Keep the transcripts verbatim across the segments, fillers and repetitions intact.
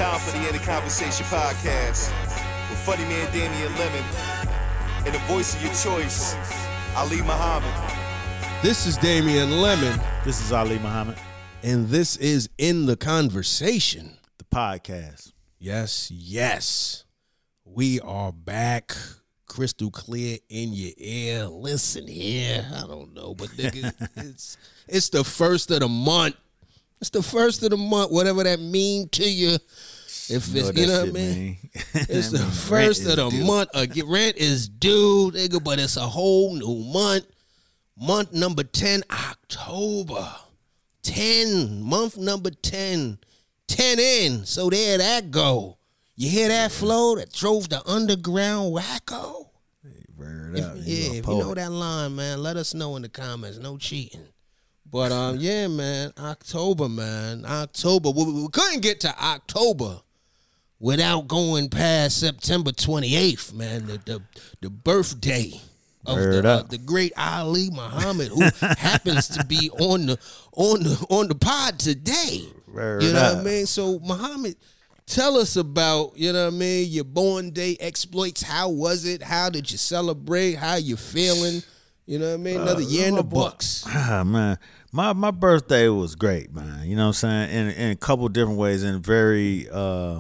Time for the End of Conversation podcast with funny man Damian Lemon and the voice of your choice, Ali Muhammad. This is Damian Lemon. This is Ali Muhammad. And this is In the Conversation, the podcast. Yes, yes. We are back. Crystal clear in your ear. Listen here. I don't know, but nigga, it's it's the first of the month. It's the first of the month, whatever that mean to you. If it's, you know what I mean? mean. It's the mean, first of the due. month. Uh, rent is due, nigga, but it's a whole new month. Month number ten, October. ten, month number ten. ten in, so there that go. You hear that flow that drove the underground wacko? Word If, up, man. yeah, You a if you poet. know that line, man, let us know in the comments. No cheating. But um, yeah, man, October, man, October. We, we couldn't get to October without going past September twenty-eighth, man. The the, the birthday of Word the, up. of the great Ali Muhammad, who happens to be on the on the on the pod today. Word You know up. what I mean? So Muhammad, tell us about, you know what I mean, your born day exploits. How was it? How did you celebrate? How you feeling? You know what I mean? Another Uh, year in my the boy- books. Ah, man. My my birthday was great, man. You know what I'm saying? In in a couple different ways, and very uh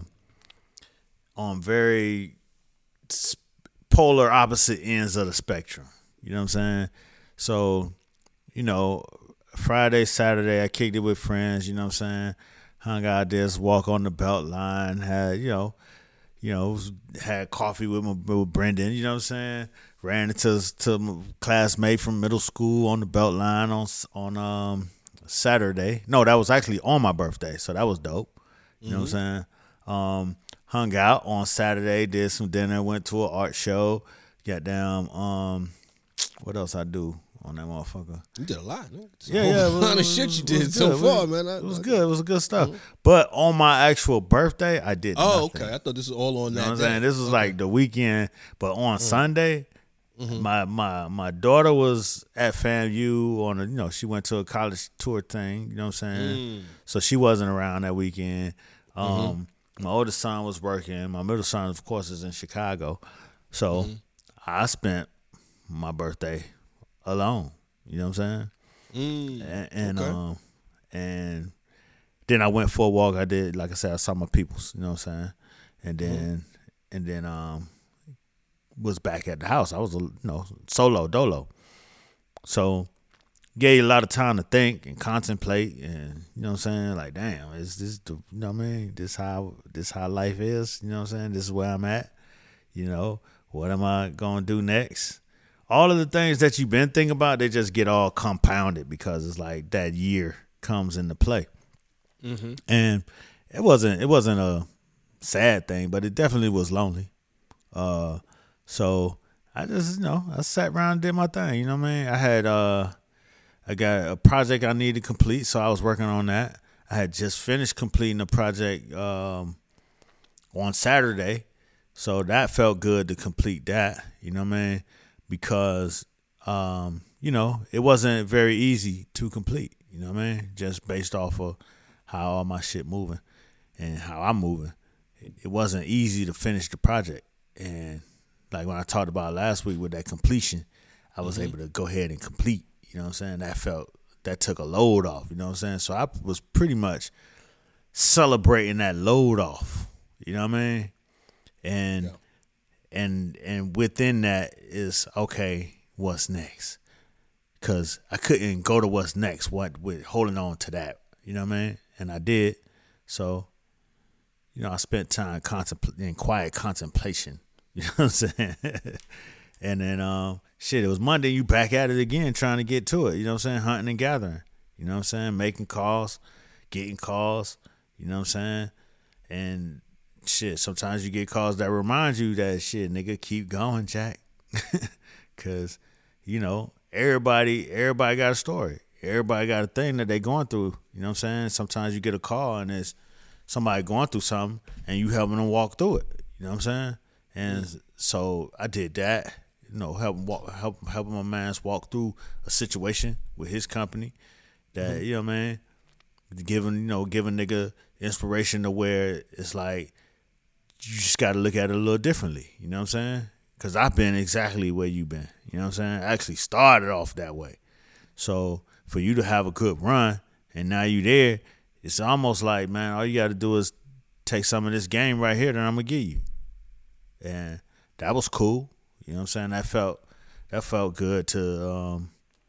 on very s- polar opposite ends of the spectrum. You know what I'm saying? So, you know, Friday, Saturday, I kicked it with friends, you know what I'm saying? Hung out there, walk on the belt line, had, you know, you know, had coffee with my with Brendan, you know what I'm saying? Ran into to my classmate from middle school on the belt line on on um Saturday. No, that was actually on my birthday, so that was dope. You know what I'm saying? Um, hung out on Saturday, did some dinner, went to an art show, got down. Um, what else I do on that motherfucker? You did a lot, man. It's a Yeah, whole yeah, it lot of was- shit you it did was so good. far, It was- man. I- It was I- good. It was good stuff. But on my actual birthday, I did. Oh, nothing. okay. I thought this was all on You know that what I'm day. saying? This was like the weekend, but on Mm. Sunday, Mm-hmm. my my my daughter was at FAMU on a, you know, she went to a college tour thing, you know what I'm saying? Mm. So she wasn't around that weekend. Um, Mm-hmm. My oldest son was working. My middle son, of course, is in Chicago. So Mm-hmm. I spent my birthday alone. You know what I'm saying? Mm. And, and Okay. um and then I went for a walk. I did, like I said, I saw my peoples, you know what I'm saying? And then and then um was back at the house. I was, you know, solo dolo. So gave you a lot of time to think and contemplate, and you know what I'm saying? Like, damn, is this the, you know what I mean? This how this how life is, you know what I'm saying? This is where I'm at. You know, what am I gonna do next? All of the things that you've been thinking about, they just get all compounded because it's like that year comes into play. Mm-hmm. And it wasn't it wasn't a sad thing, but it definitely was lonely. Uh, so I just, you know, I sat around and did my thing. You know what I mean? I had uh, I got a project I needed to complete, so I was working on that. I had just finished completing a project um, on Saturday, so that felt good to complete that. You know what I mean? Because um, you know, it wasn't very easy to complete. You know what I mean? Just based off of how all my shit moving and how I'm moving, it wasn't easy to finish the project. And like when I talked about last week with that completion, I was able to go ahead and complete. You know what I'm saying? That felt, that took a load off. You know what I'm saying? So I was pretty much celebrating that load off. You know what I mean? And Yeah. and and within that is, okay, what's next? Because I couldn't go to what's next what with holding on to that. You know what I mean? And I did. So, you know, I spent time contempl- in quiet contemplation. You know what I'm saying? And then, um, shit, it was Monday. You back at it again, trying to get to it. You know what I'm saying? Hunting and gathering. You know what I'm saying? Making calls, getting calls. You know what I'm saying? And shit, sometimes you get calls that remind you that shit, nigga, keep going, Jack. Cause, you know, everybody, everybody got a story. Everybody got a thing that they going through. You know what I'm saying? Sometimes you get a call and it's somebody going through something and you helping them walk through it. You know what I'm saying? And mm. so I did that. You know, help walk, help helping my man's walk through a situation with his company that, mm-hmm. you know what I mean, giving you know giving nigga inspiration to where it's like you just got to look at it a little differently. You know what I'm saying? Because I've been exactly where you been. You know what I'm saying? I actually started off that way. So for you to have a good run and now you there, it's almost like, man, all you got to do is take some of this game right here that I'm gonna give you. And that was cool. You know what I'm saying? That felt that felt good to um,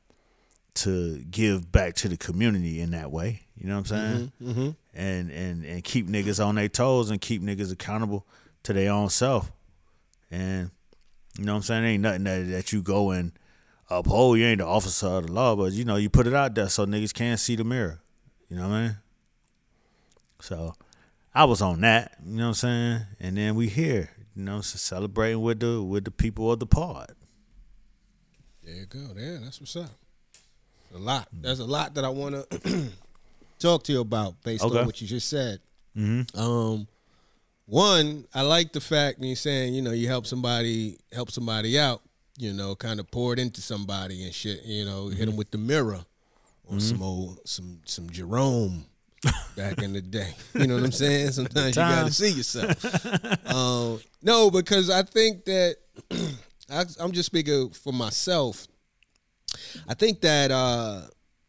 to give back to the community in that way. You know what I'm saying? Mm-hmm, mm-hmm. And and and keep niggas on their toes and keep niggas accountable to their own self. And you know what I'm saying? Ain't nothing that that you go and uphold. You ain't the officer of the law, but you know you put it out there so niggas can't see the mirror. You know what I mean? So I was on that. You know what I'm saying? And then we here. You know, so celebrating with the with the people of the pod. There you go. Yeah, that's what's up. A lot. There's a lot that I want to talk to you about based Okay. on what you just said. Mm-hmm. Um, one, I like the fact when you're saying, you know, you help somebody, help somebody out, you know, kind of pour it into somebody and shit. You know, hit them with the mirror or Mm-hmm. some old, some some Jerome back in the day. You know what I'm saying? Sometimes you got to Times. see yourself. um, no, because I think that I, I'm just speaking for myself. I think that uh,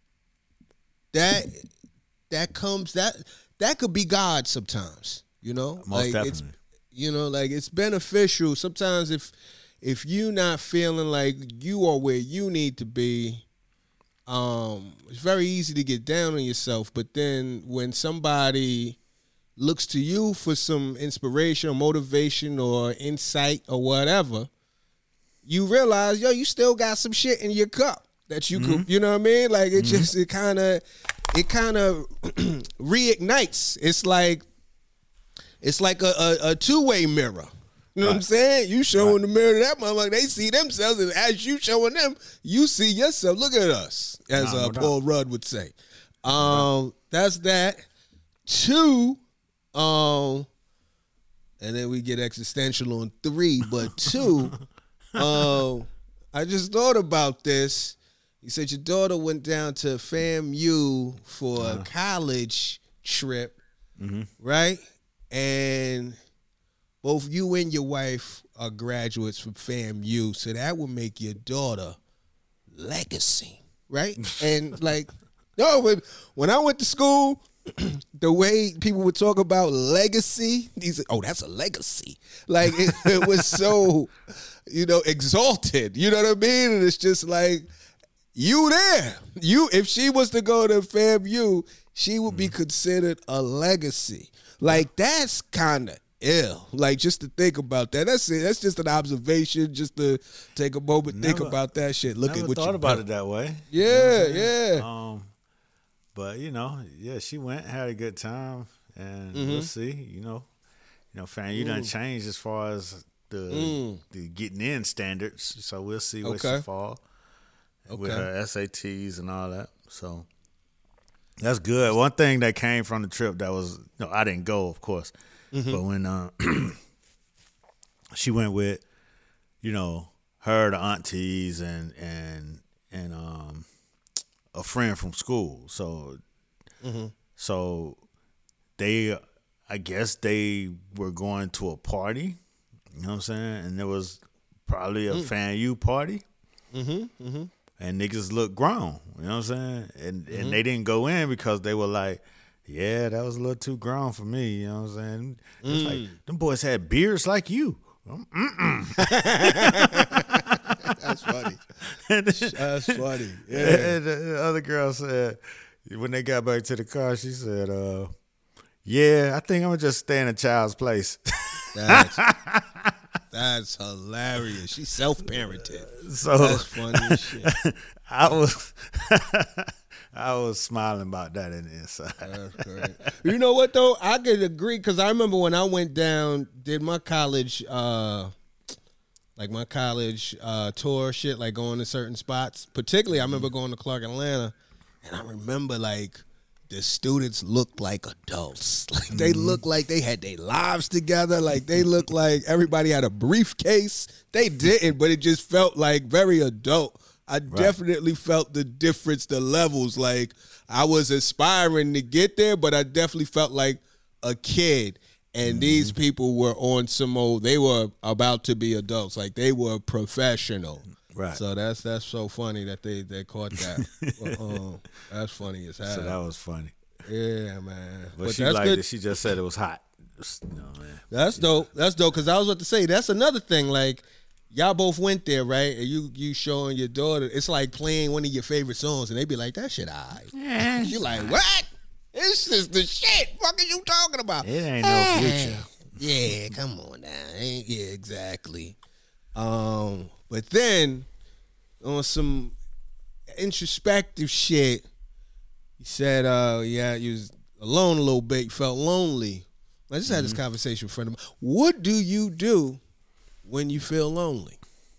that that comes that that could be God sometimes. You know, Most like definitely. it's you know, like it's beneficial sometimes if if you not feeling like you are where you need to be. Um, it's very easy to get down on yourself, but then when somebody looks to you for some inspiration or motivation or insight or whatever, you realize, yo, you still got some shit in your cup that you could, you know what I mean? Like it just, it kind of, it kind of reignites. It's like, it's like a, a, a two-way mirror. You know what I'm saying? You showing the mirror to that motherfucker, they see themselves, and as you showing them, you see yourself. Look at us, as Nah, uh, no doubt. Paul Rudd would say. Um, that's that. Two, um, and then we get existential on three, but two, um, I just thought about this. You said your daughter went down to FAMU for a college trip, right? And both you and your wife are graduates from FAMU, so that would make your daughter legacy, right? And like, no, when, when I went to school, the way people would talk about legacy, these oh, that's a legacy. Like it, it was so, you know, exalted. You know what I mean? And it's just like you there. You if she was to go to FAMU, she would be considered a legacy. Like that's kind of ill. Like just to think about that. That's it. That's just an observation. Just to take a moment, think Never- about that shit. Look Never at what thought you about built. it that way. Yeah, yeah. Um, but you know, yeah, she went, had a good time, and Mm-hmm. we'll see. You know, you know, fan, you done changed as far as the the getting in standards. So we'll see where Mm. Okay. she fall with Okay. her S A Ts and all that. So that's good. One thing that came from the trip that was, you know, I didn't go, of course, Mm-hmm. but when uh, she went with, you know, her, the aunties, and and and um. a friend from school. So so they I guess they were going to a party. You know what I'm saying? And there was probably a fan you party. Mm-hmm, mm-hmm. And niggas looked grown. You know what I'm saying? And and they didn't go in because they were like, yeah, that was a little too grown for me. You know what I'm saying? It's like, them boys had beards like you. That's funny. And That's funny. Yeah. And the the other girl said, when they got back to the car, she said, uh, yeah, I think I'm going to just stay in a child's place. That's, that's hilarious. She's self-parented. So That's funny as shit. I was I was smiling about that in the inside. That's great. You know what though? I could agree because I remember when I went down, did my college, uh, like my college uh, tour shit, like going to certain spots. Particularly, I remember going to Clark Atlanta, and I remember like the students looked like adults. Like they looked like they had their lives together. Like they looked like everybody had a briefcase. They didn't, but it just felt like very adult. I definitely felt the difference, the levels. Like, I was aspiring to get there, but I definitely felt like a kid. And mm-hmm. these people were on some old, they were about to be adults. Like, they were professional. Right. So that's that's so funny that they, they caught that. Well, um, that's funny as hell. So that was funny. Yeah, man. But, but she that's liked good. it. She just said it was hot. No, man. That's dope. That's dope. Because I was about to say, that's another thing. Like, y'all both went there, right? And you you showing your daughter, it's like playing one of your favorite songs, and they be like, that shit all right. Yeah. You like, what? This is the shit. What are you talking about? It ain't no future. Yeah, come on now. Ain't yeah, exactly. Um, but then on some introspective shit, you said, uh, yeah, you was alone a little bit. You felt lonely. I just mm-hmm. had this conversation with a friend of mine. What do you do when you feel lonely?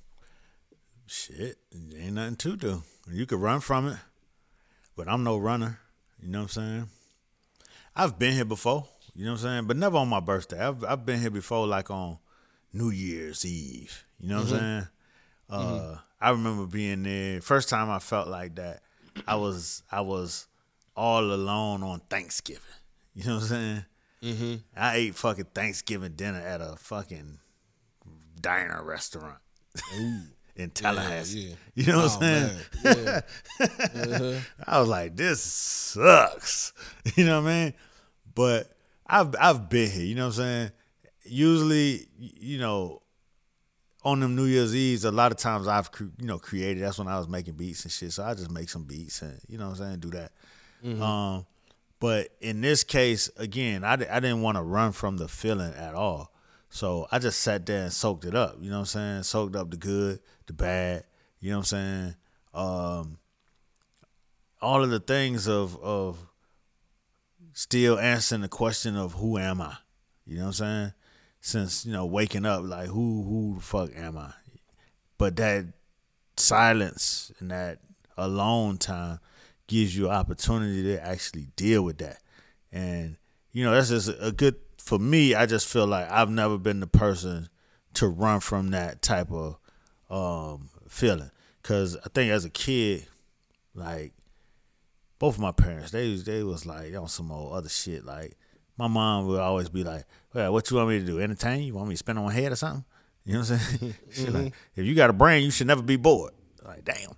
Shit, ain't nothing to do. You could run from it, but I'm no runner. You know what I'm saying? I've been here before. You know what I'm saying? But never on my birthday. I've I've been here before, like on New Year's Eve. You know what mm-hmm. I'm saying? Uh, mm-hmm. I remember being there. First time I felt like that, I was I was all alone on Thanksgiving. You know what I'm saying? Mm-hmm. I ate fucking Thanksgiving dinner at a fucking diner restaurant in Tallahassee. Yeah, yeah. You know what oh, I'm saying? Yeah. uh-huh. I was like, this sucks. You know what I mean? But I've I've been here. You know what I'm saying? Usually, you know, on them New Year's Eves, a lot of times I've you know created. That's when I was making beats and shit. So I just make some beats and you know what I'm saying, do that. Mm-hmm. Um, but in this case, again, I, I didn't want to run from the feeling at all. So I just sat there and soaked it up. You know what I'm saying? Soaked up the good, the bad. You know what I'm saying? Um, all of the things of of still answering the question of who am I? You know what I'm saying? Since, you know, waking up, like, who who the fuck am I? But that silence and that alone time gives you opportunity to actually deal with that. And, you know, that's just a good, for me, I just feel like I've never been the person to run from that type of um, feeling. Because I think as a kid, like, both of my parents, they, they was like on some old other shit. Like, my mom would always be like, well, what you want me to do? Entertain you? Want me to spin on my head or something? You know what I'm saying? She mm-hmm. like, if you got a brain, you should never be bored. Like, damn.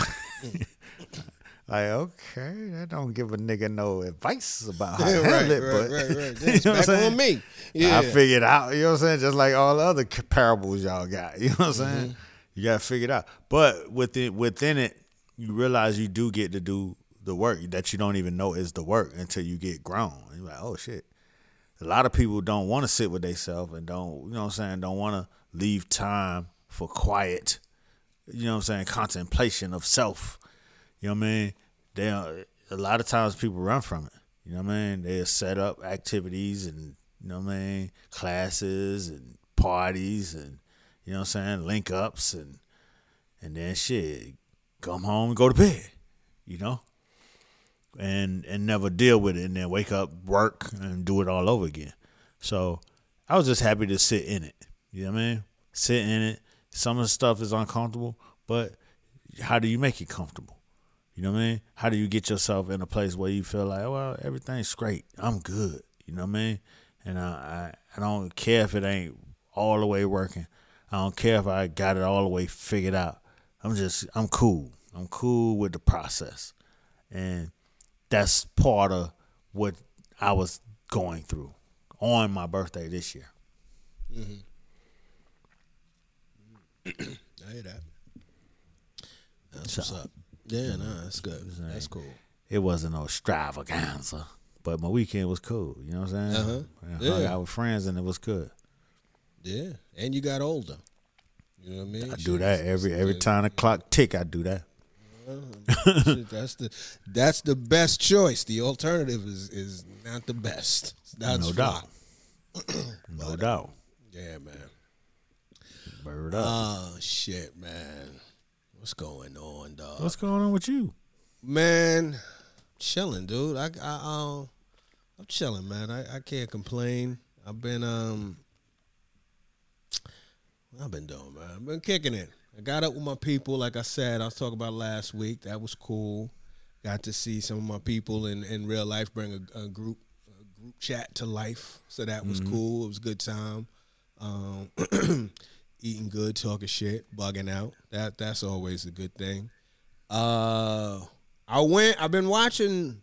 Like, okay, that don't give a nigga no advice about how to handle right, it, right, but right, right. You know back on me. Yeah. I figured out, you know what I'm saying? Just like all the other parables y'all got. You know what I'm saying? Mm-hmm. You got to figure it out. But within within it, you realize you do get to do the work that you don't even know is the work until you get grown. You're like, oh shit. A lot of people don't want to sit with themselves and don't, you know what I'm saying, don't want to leave time for quiet, you know what I'm saying, contemplation of self. You know what I mean? They a lot of times people run from it. You know what I mean? They set up activities and, you know what I mean, classes and parties and, you know what I'm saying, link ups and and then shit, come home and go to bed, you know? And and never deal with it and then wake up, work, and do it all over again. So I was just happy to sit in it. You know what I mean? Sit in it. Some of the stuff is uncomfortable, but how do you make it comfortable? You know what I mean? How do you get yourself in a place where you feel like, well, everything's great. I'm good. You know what I mean? And I, I, I don't care if it ain't all the way working. I don't care if I got it all the way figured out. I'm just, I'm cool. I'm cool with the process. And that's part of what I was going through on my birthday this year. Mm-hmm. I hear that. That's so, what's up. Yeah, no, that's good. That's cool. It wasn't no extravaganza, but my weekend was cool. You know what I'm saying? Uh-huh. I yeah. hung out with friends and it was good. Yeah, and you got older. You know what I mean? I do that every every time the clock tick. I do that. Uh, that's the that's the best choice. The alternative is is not the best. That's no doubt. no but, doubt. Yeah, man. Bird up. Oh shit, man. What's going on, dog? What's going on with you, man? Chilling, dude. I I um, I'm chilling, man. I, I can't complain. I've been um, what I've been doing, man. I've been kicking it. I got up with my people. Like I said, I was talking about last week. That was cool. Got to see some of my people in, in real life bring a, a group a group chat to life. So that was mm-hmm. cool. It was a good time. Um, eating good, talking shit, bugging out. That that's always a good thing. Uh, I went. I've been watching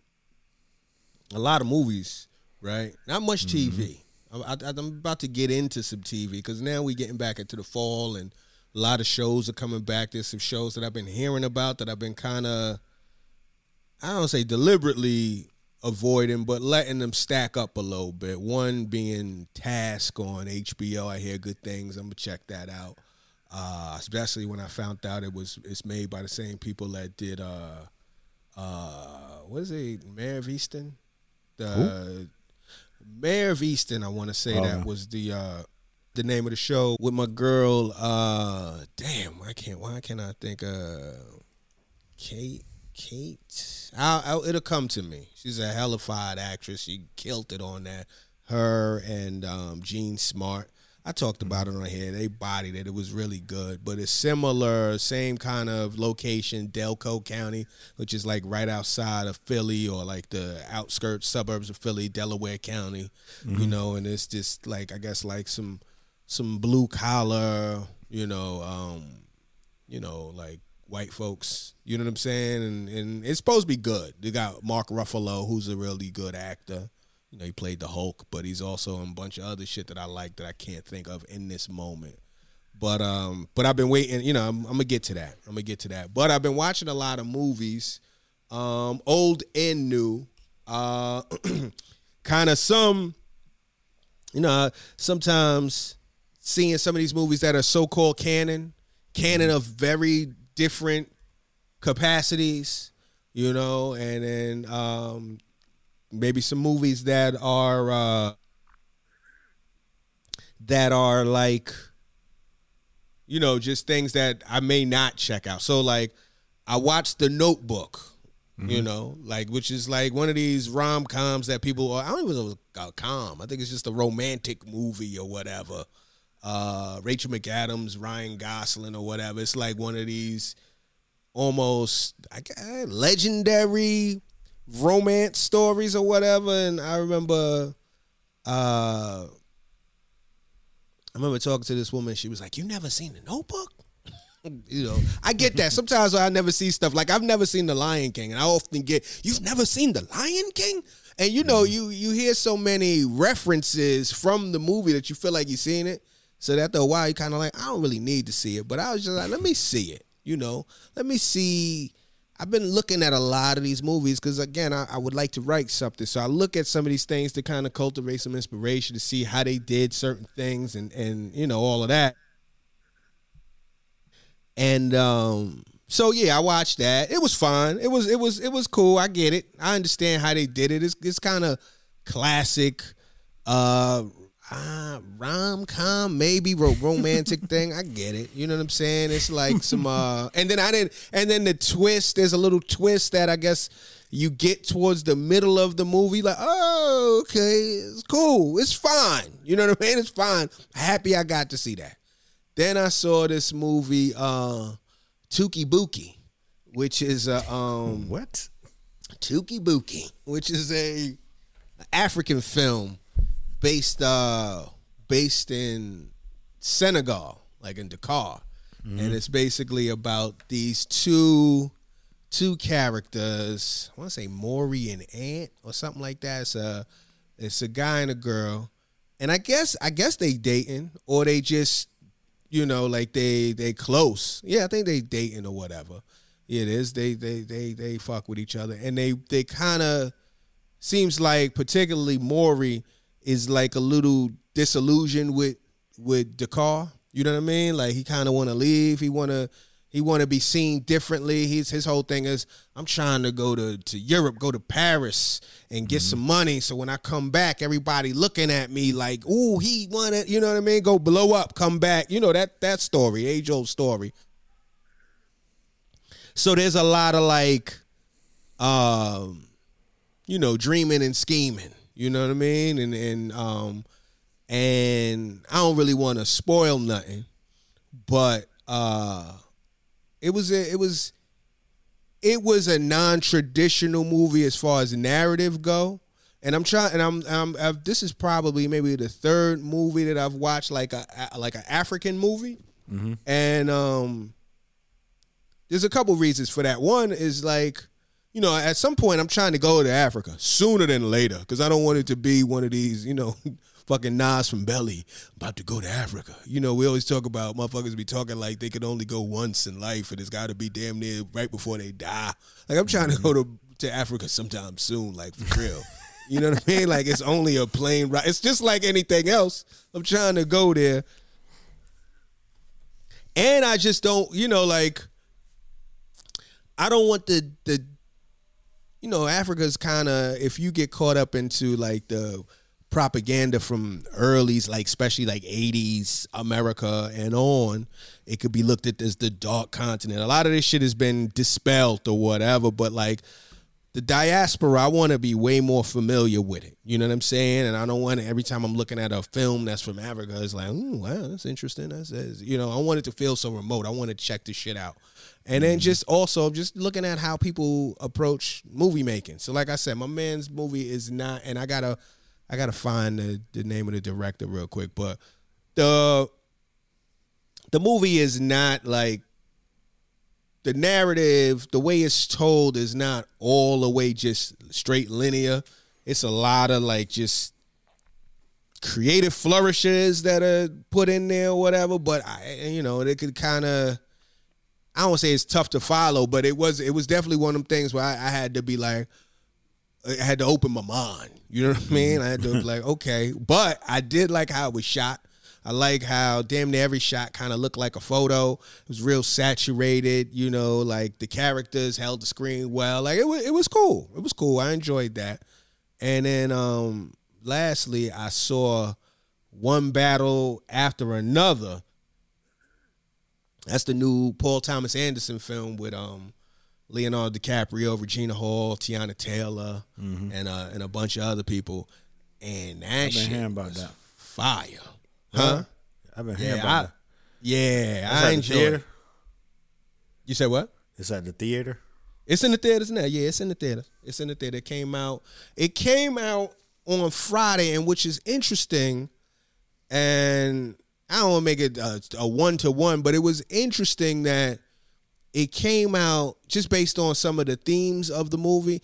a lot of movies. Right, not much mm-hmm. T V. I, I, I'm about to get into some T V because now we're getting back into the fall and a lot of shows are coming back. There's some shows that I've been hearing about that I've been kind of, I don't say deliberately avoiding, but letting them stack up a little bit. One being Task on H B O. I hear good things. I'm gonna check that out. Uh, especially when I found out it was it's made by the same people that did uh, uh, what is it, Mayor of Easton? The Who? Mayor of Easton, I want to say oh, that was the uh, the name of the show with my girl. Uh, damn, I can't. Why can't I think? Uh, Kate. Kate. I'll, I'll, it'll come to me. She's a hellified actress. She killed it on that. Her and um, Jean Smart. I talked about it on here. They bodied it. It was really good. But it's similar, same kind of location, Delco County, which is like right outside of Philly or like the outskirts, suburbs of Philly, Delaware County, mm-hmm. you know, and it's just like, I guess like some some blue collar, you know, um, you know, like white folks, you know what I'm saying? And, and it's supposed to be good. They got Mark Ruffalo, who's a really good actor. You know, he played the Hulk, but he's also in a bunch of other shit that I like that I can't think of in this moment. But um, but I've been waiting. You know, I'm, I'm gonna get to that. I'm gonna get to that. But I've been watching a lot of movies, um, old and new. Uh, kind of some, you know, sometimes seeing some of these movies that are so-called canon, canon of very different capacities. You know, and then um. Maybe some movies that are uh, that are like, you know, just things that I may not check out. So like, I watched The Notebook, mm-hmm. you know, like which is like one of these rom coms that people. I don't even know if it's a com. I think it's just a romantic movie or whatever. Uh, Rachel McAdams, Ryan Gosling or whatever. It's like one of these almost I guess, legendary romance stories or whatever. And I remember uh I remember talking to this woman. She was like, "You never seen The Notebook?" You know, I get that. Sometimes I never see stuff. Like I've never seen The Lion King, and I often get, "You've never seen The Lion King?" And you know, you you hear so many references from the movie that you feel like you've seen it. So that after a while, you kind of like, I don't really need to see it. But I was just like, let me see it. You know, let me see. I've been looking at a lot of these movies because, again, I, I would like to write something. So I look at some of these things to kind of cultivate some inspiration to see how they did certain things and, and you know, all of that. And um, so, yeah, I watched that. It was fun. It was it was, it was cool. I get it. I understand how they did it. It's, it's kind of classic uh, uh, rom-com, maybe ro- romantic thing. I get it. You know what I'm saying? It's like some uh and then I didn't and then the twist, there's a little twist that I guess you get towards the middle of the movie, like, oh, okay, it's cool. It's fine. You know what I mean? It's fine. Happy I got to see that. Then I saw this movie, uh, Tuki Buki, which is a um what? Tuki Buki, which is a African film based uh based in Senegal, like in Dakar. Mm-hmm. And it's basically about these two two characters. I want to say Maury and Ant or something like that. It's a it's a guy and a girl. And I guess I guess they dating, or they just, you know, like they they close. Yeah, I think they dating or whatever. Yeah, it is. They they they they fuck with each other. And they they kind of seems like, particularly Maury, is like a little disillusioned with with Dakar. You know what I mean? Like he kind of want to leave. He want to he want to be seen differently. He's his whole thing is, I'm trying to go to, to Europe, go to Paris and get mm-hmm. some money. So when I come back, everybody looking at me like, ooh, he wanted, you know what I mean? Go blow up, come back. You know, that that story, age old story. So there's a lot of like, um, you know, dreaming and scheming. You know what I mean? And and um and I don't really want to spoil nothing, but uh, it was a, it was it was a non-traditional movie as far as narrative go. And I'm trying, and I'm, I'm I've, this is probably maybe the third movie that I've watched like a like an African movie, mm-hmm. and um, there's a couple reasons for that. One is like, you know, at some point I'm trying to go to Africa sooner than later because I don't want it to be one of these, you know, fucking Nas from Belly about to go to Africa. You know, we always talk about motherfuckers be talking like they could only go once in life and it's got to be damn near right before they die. Like I'm trying to go to to Africa sometime soon, like for real. You know what I mean? Like, it's only a plane ride. It's just like anything else. I'm trying to go there. And I just don't, you know, like, I don't want the, the you know, Africa's kind of, if you get caught up into, like, the propaganda from early, like, especially, like, eighties America and on, it could be looked at as the dark continent. A lot of this shit has been dispelled or whatever, but, like, the diaspora, I want to be way more familiar with it. You know what I'm saying? And I don't want to, every time I'm looking at a film that's from Africa, it's like, ooh, wow, that's interesting. That's, that's, you know, I want it to feel so remote. I want to check this shit out. And then just also just looking at how people approach movie making. So like I said, my man's movie is not, and I gotta, I gotta find the, the name of the director real quick, but the, the movie is not like, the narrative, the way it's told is not all the way just straight linear. It's a lot of like just creative flourishes that are put in there or whatever. But I, you know, they could kind of, I don't say it's tough to follow, but it was, it was definitely one of them things where I, I had to be like, I had to open my mind. You know what I mean? I had to be like, okay. But I did like how it was shot. I like how damn near every shot kind of looked like a photo. It was real saturated, you know, like the characters held the screen well. Like it was, it was cool. It was cool. I enjoyed that. And then um, lastly, I saw One Battle After Another. That's the new Paul Thomas Anderson film with um, Leonardo DiCaprio, Regina Hall, Tiana Taylor, mm-hmm. and uh, and a bunch of other people. And that shit about was that. Fire. Huh? I've been hearing yeah, about I, that. Yeah, It's I at enjoy the theater? it. You said what? It's at the theater? It's in the theaters now. Yeah, it's in the theater. It's in the theater. It came out. It came out on Friday, and which is interesting. And I don't want to make it a, a one-to-one, but it was interesting that it came out just based on some of the themes of the movie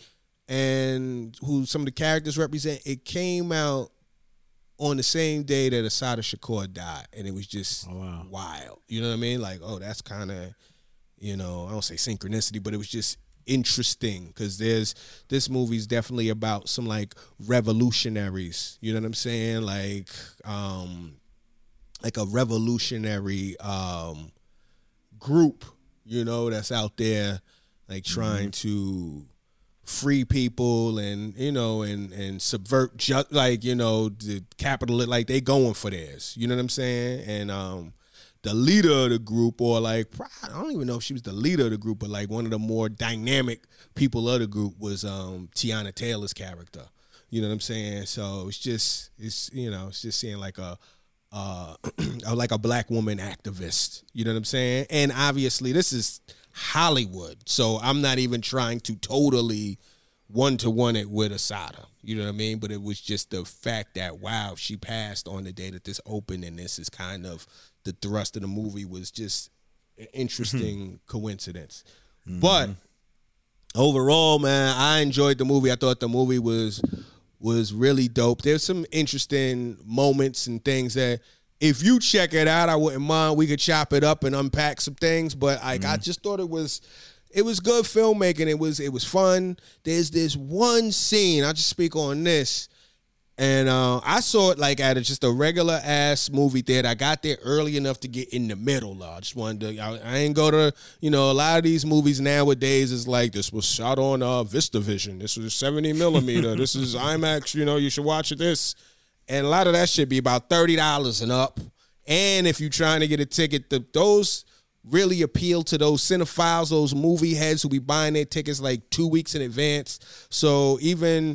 and who some of the characters represent. It came out on the same day that Assata Shakur died, and it was just oh, wow. wild. You know what I mean? Like, oh, that's kind of, you know, I don't say synchronicity, but it was just interesting because there's this movie's definitely about some like revolutionaries. You know what I'm saying? Like, um, like a revolutionary um, group, you know, that's out there like trying mm-hmm. to free people and, you know, and, and subvert ju- like, you know, the capital, like they going for theirs. You know what I'm saying? And um, the leader of the group, or like, I don't even know if she was the leader of the group, but like one of the more dynamic people of the group was um, Tiana Taylor's character. You know what I'm saying? So it's just, it's, you know, it's just seeing like a, uh, like a black woman activist. You know what I'm saying? And obviously this is Hollywood, so I'm not even trying to totally one-to-one it with Assata. You know what I mean? But it was just the fact that, wow, she passed on the day that this opened, and this is kind of the thrust of the movie was just an interesting mm-hmm. coincidence. Mm-hmm. But overall, man, I enjoyed the movie. I thought the movie was was really dope. There's some interesting moments and things that if you check it out, I wouldn't mind. We could chop it up and unpack some things, but like mm-hmm. I just thought it was it was good filmmaking. It was it was fun. There's this one scene, I'll just speak on this. And uh, I saw it like at a, just a regular ass movie theater. I got there early enough to get in the middle. Though. I just wanted to. I, I ain't go to. You know, a lot of these movies nowadays is like this was shot on uh, VistaVision. This was seventy millimeter. This is IMAX. You know, you should watch this. And a lot of that should be about thirty dollars and up. And if you're trying to get a ticket, the, those really appeal to those cinephiles, those movie heads who be buying their tickets like two weeks in advance. So even.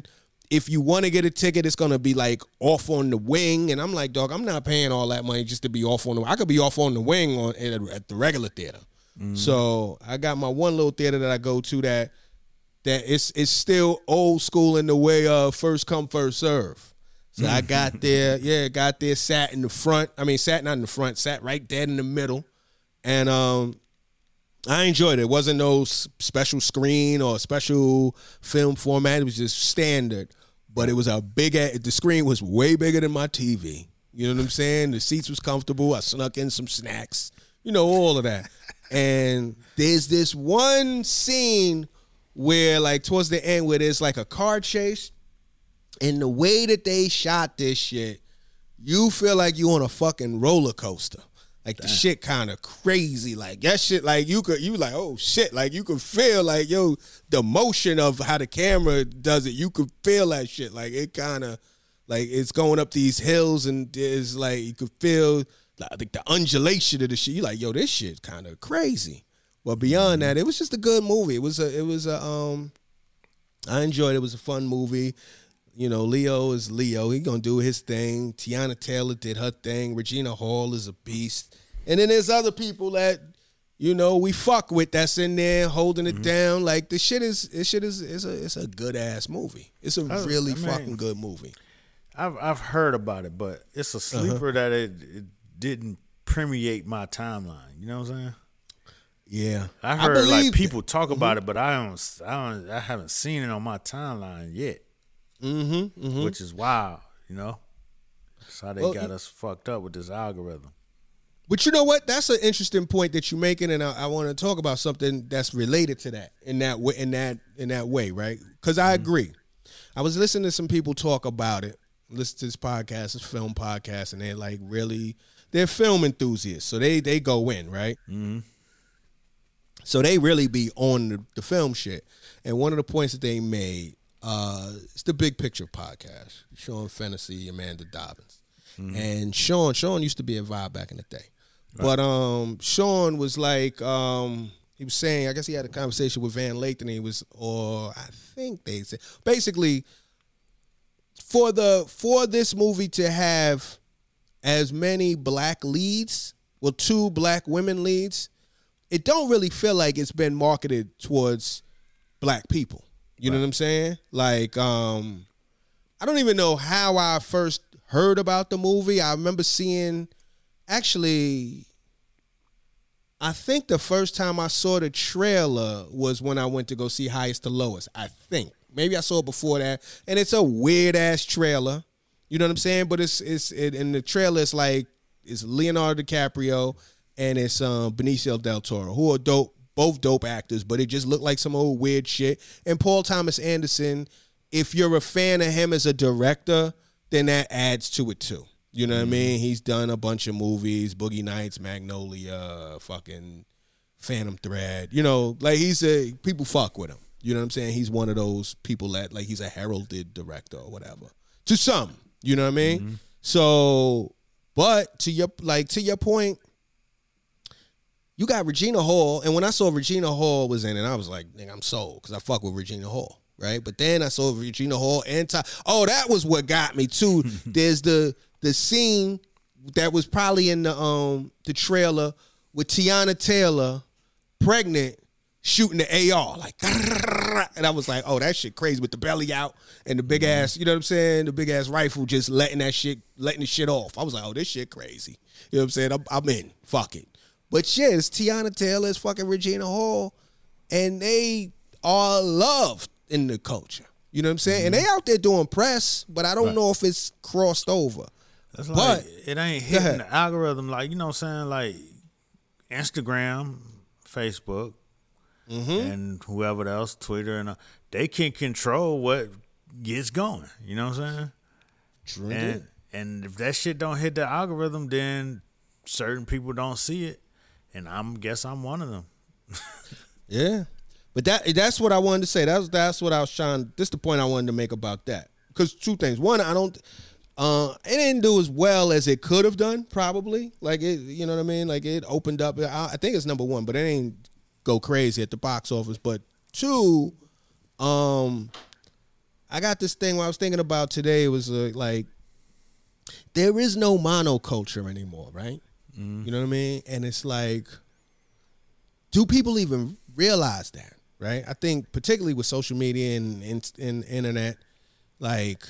if you want to get a ticket, it's gonna be like off on the wing, and I'm like, dog, I'm not paying all that money just to be off on the. I could be off on the wing on at, at the regular theater. Mm. So I got my one little theater that I go to that that it's it's still old school in the way of first come first serve. So I got there, yeah, got there, sat in the front. I mean, sat not in the front, sat right dead in the middle, and um. I enjoyed it. It wasn't no special screen or special film format. It was just standard. But it was a big ass, the screen was way bigger than my T V. You know what I'm saying? The seats was comfortable. I snuck in some snacks. You know, all of that. And there's this one scene where, like, towards the end where there's like a car chase. And the way that they shot this shit, you feel like you on a fucking roller coaster. Like, the Damn. shit kind of crazy. Like, that shit, like, you could, you like, oh, shit. Like, you could feel, like, yo, the motion of how the camera does it. You could feel that shit. Like, it kind of, like, it's going up these hills, and there's, like, you could feel, like, the undulation of the shit. You like, yo, this shit kind of crazy. But beyond that, it was just a good movie. It was a, it was a, um, I enjoyed it. It was a fun movie. You know, Leo is Leo. He gonna do his thing. Tiana Taylor did her thing. Regina Hall is a beast. And then there's other people that, you know, we fuck with that's in there holding it mm-hmm. down. Like, the shit is, this shit is, it's a, it's a good ass movie. It's a I, really I mean, fucking good movie. I've I've heard about it, but it's a sleeper uh-huh. that it, it didn't permeate my timeline. You know what I'm saying? Yeah, I heard I like people talk mm-hmm. about it, but I don't, I don't, I haven't seen it on my timeline yet. Mm-hmm, mm-hmm. Which is wild, you know. That's how they well, got us fucked up with this algorithm. But you know what? That's an interesting point that you're making, and I, I want to talk about something that's related to that in that way, in that in that way, right? Because I mm-hmm. agree. I was listening to some people talk about it. Listen to this podcast, this film podcast, and they're like really, they're film enthusiasts, so they they go in, right? Mm-hmm. So they really be on the, the film shit. And one of the points that they made. Uh, it's the Big Picture podcast. Sean Fennessy, Amanda Dobbins, mm-hmm. and Sean. Sean used to be a Vibe back in the day, right. but um, Sean was like, um, he was saying, I guess he had a conversation with Van Lathan. And he was, or I think they said, basically, for the for this movie to have as many black leads, well, two black women leads, it don't really feel like it's been marketed towards black people. You right. know what I'm saying? Like, um, I don't even know how I first heard about the movie. I remember seeing, actually, I think the first time I saw the trailer was when I went to go see Highest to Lowest. I think. Maybe I saw it before that. And it's a weird-ass trailer. You know what I'm saying? But it's, it's it, in the trailer, it's like, it's Leonardo DiCaprio and it's um, Benicio del Toro, who are dope. Both dope actors, but it just looked like some old weird shit. And Paul Thomas Anderson, if you're a fan of him as a director, then that adds to it too. You know what mm-hmm. I mean? He's done a bunch of movies, Boogie Nights, Magnolia, fucking Phantom Thread. You know, like he's a, people fuck with him. You know what I'm saying? He's one of those people that, like, he's a heralded director or whatever. To some, you know what I mean? Mm-hmm. So, but to your, like, to your point, you got Regina Hall, and when I saw Regina Hall was in it, I was like, nigga, I'm sold, because I fuck with Regina Hall, right? But then I saw Regina Hall and Ty. Oh, that was what got me, too. There's the the scene that was probably in the um the trailer with Tiana Taylor, pregnant, shooting the A R, like, and I was like, oh, that shit crazy with the belly out and the big ass, you know what I'm saying? The big ass rifle just letting that shit, letting the shit off. I was like, oh, this shit crazy. You know what I'm saying? I'm, I'm in. Fuck it. But shit, it's Tiana Taylor, it's fucking Regina Hall, and they are loved in the culture. You know what I'm saying? Mm-hmm. And they out there doing press, but I don't right. know if it's crossed over. That's but, like, it ain't hitting the algorithm like, you know what I'm saying, like Instagram, Facebook, mm-hmm. and whoever else, Twitter, and uh, they can control what gets going. You know what I'm saying? True. And, and if that shit don't hit the algorithm, then certain people don't see it. And I'm guess I'm one of them. Yeah, but that that's what I wanted to say. That's that's what I was trying. This is the point I wanted to make about that. Because two things. One, I don't. Uh, it didn't do as well as it could have done. Probably, like it. You know what I mean? Like it opened up. I, I think it's number one, but it ain't go crazy at the box office. But two, um, I got this thing. What I was thinking about today was uh, like, there is no monoculture anymore, right? Mm. You know what I mean? And it's like, do people even realize that, right? I think particularly with social media and, and, and internet, like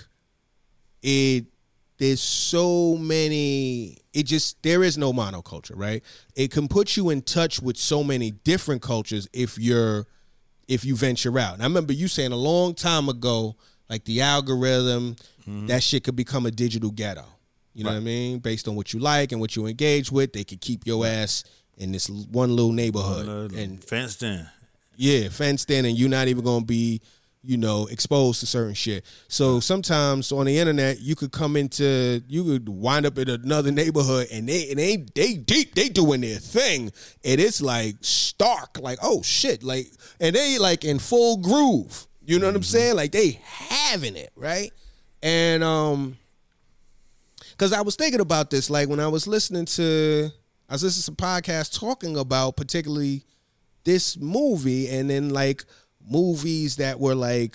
it, there's so many, it just, there is no monoculture, right? It can put you in touch with so many different cultures if you're, if you venture out. And I remember you saying a long time ago, like the algorithm, mm-hmm. that shit could become a digital ghetto. You know right. what I mean? Based on what you like and what you engage with, they could keep your ass in this one little neighborhood. One little and fenced in. Yeah, fenced in, and you're not even going to be, you know, exposed to certain shit. So sometimes on the internet, you could come into, you could wind up in another neighborhood, and they and they they deep they doing their thing, and it's like stark, like oh shit, like, and they like in full groove. You know what mm-hmm. I'm saying? Like they having it, right? And um, because I was thinking about this, like when I was listening to, I was listening to some podcasts talking about particularly this movie, and then like movies that were like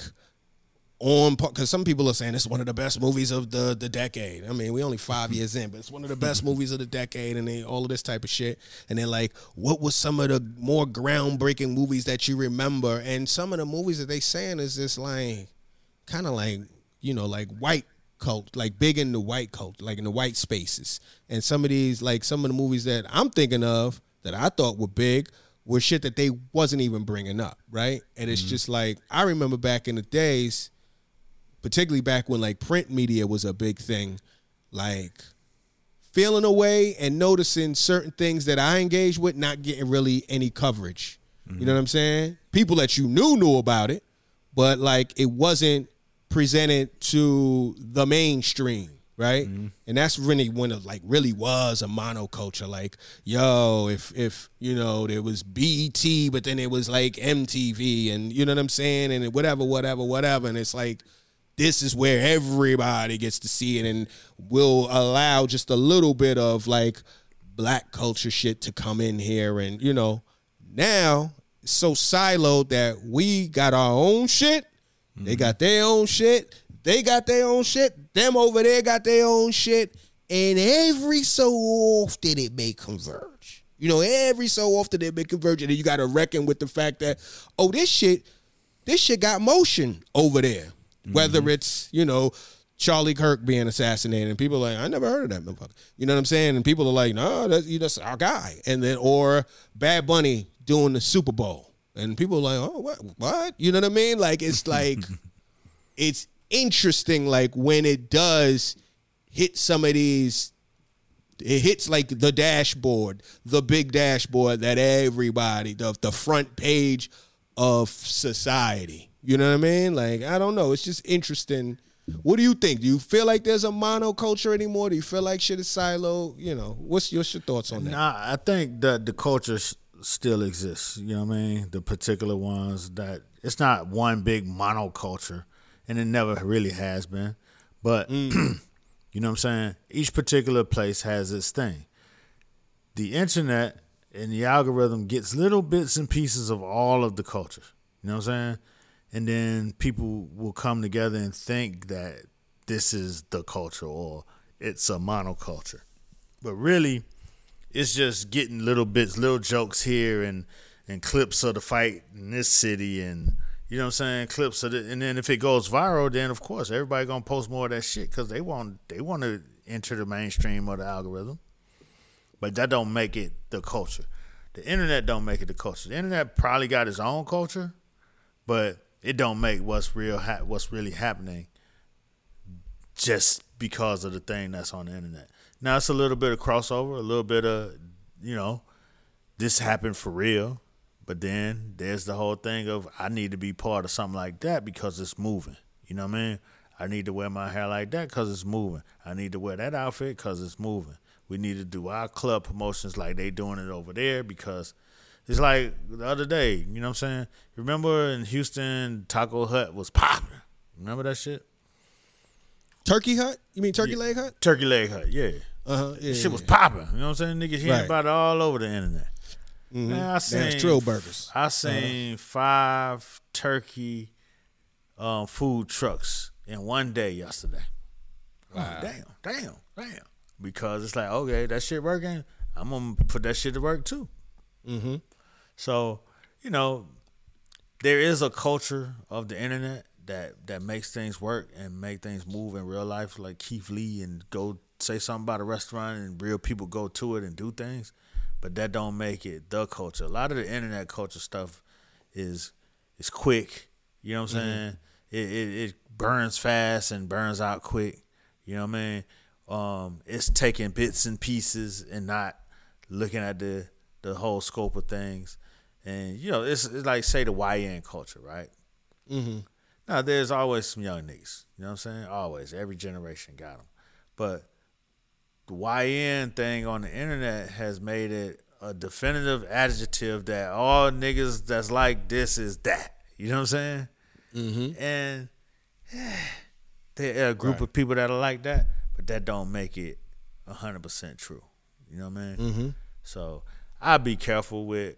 on, because some people are saying it's one of the best movies of the the decade. I mean, we only five years in, but it's one of the best movies of the decade, and they, all of this type of shit. And then like, what was some of the more groundbreaking movies that you remember? And some of the movies that they saying is just like, kind of like, you know, like white cult, like big in the white cult, like in the white spaces. And some of these, like some of the movies that I'm thinking of that I thought were big were shit that they wasn't even bringing up, right? And it's mm-hmm. just like, I remember back in the days, particularly back when like print media was a big thing, like feeling away and noticing certain things that I engaged with not getting really any coverage. Mm-hmm. You know what I'm saying? People that you knew knew about it, but like it wasn't presented to the mainstream, right? Mm-hmm. And that's really when it like really was a monoculture. Like, yo, if if you know there was B E T, but then it was like M T V, and you know what I'm saying, and whatever, whatever, whatever, and it's like, this is where everybody gets to see it, and will allow just a little bit of like black culture shit to come in here. And, you know, now it's so siloed that we got our own shit. Mm-hmm. They got their own shit. They got their own shit. Them over there got their own shit. And every so often it may converge. You know, every so often it may converge. And then you got to reckon with the fact that, oh, this shit, this shit got motion over there. Whether mm-hmm. it's, you know, Charlie Kirk being assassinated, and people are like, I never heard of that motherfucker. You know what I'm saying? And people are like, no, that's, that's our guy. And then, or Bad Bunny doing the Super Bowl. And people are like, oh, what? What? You know what I mean? Like, it's like, it's interesting, like, when it does hit some of these, it hits like the dashboard, the big dashboard that everybody, the, the front page of society. You know what I mean? Like, I don't know. It's just interesting. What do you think? Do you feel like there's a monoculture anymore? Do you feel like shit is siloed? You know, what's your, what's your thoughts on that? Nah, I think that the culture s- still exists. You know what I mean? The particular ones that, it's not one big monoculture, and it never really has been. But, mm. you know what I'm saying? Each particular place has its thing. The internet and the algorithm gets little bits and pieces of all of the cultures. You know what I'm saying? And then people will come together and think that this is the culture or it's a monoculture. But really, it's just getting little bits, little jokes here and, and clips of the fight in this city and, you know what I'm saying, clips of it. And then if it goes viral, then, of course, everybody going to post more of that shit because they want, they want to enter the mainstream of the algorithm. But that don't make it the culture. The internet don't make it the culture. The internet probably got its own culture, but it don't make what's real, ha- what's really happening just because of the thing that's on the internet. Now, it's a little bit of crossover, a little bit of, you know, this happened for real. But then there's the whole thing of I need to be part of something like that because it's moving. You know what I mean? I need to wear my hair like that because it's moving. I need to wear that outfit because it's moving. We need to do our club promotions like they doing it over there because it's like the other day, you know what I'm saying? Remember in Houston, Taco Hut was popping. Remember that shit? Turkey Hut? You mean Turkey yeah. Leg Hut? Turkey Leg Hut, yeah. Uh-huh. Yeah, shit yeah, was yeah. popping. You know what I'm saying? Niggas hearing right. about it all over the internet. Mm-hmm. Man, I seen Trill Burgers. I seen uh-huh. five turkey um, food trucks in one day yesterday. Wow. Oh, damn, damn, damn. Because it's like, okay, that shit working. I'm gonna put that shit to work too. Mm-hmm. So, you know, there is a culture of the internet that that makes things work and make things move in real life, like Keith Lee, and go say something about a restaurant and real people go to it and do things. But that don't make it the culture. A lot of the internet culture stuff is is quick. You know what I'm Mm-hmm. saying? It, it it burns fast and burns out quick. You know what I mean? Um, it's taking bits and pieces and not looking at the the whole scope of things. And you know, it's, it's like say the Y N culture, right? Mm-hmm. Now there's always some young niggas. You know what I'm saying? Always. Every generation got them. But the Y N thing on the internet has made it a definitive adjective that all niggas that's like this is that. You know what I'm saying? Mm-hmm. And eh, there are a group Right. of people that are like that, but that don't make it one hundred percent true. You know what I mean? Mm-hmm. So I'd be careful with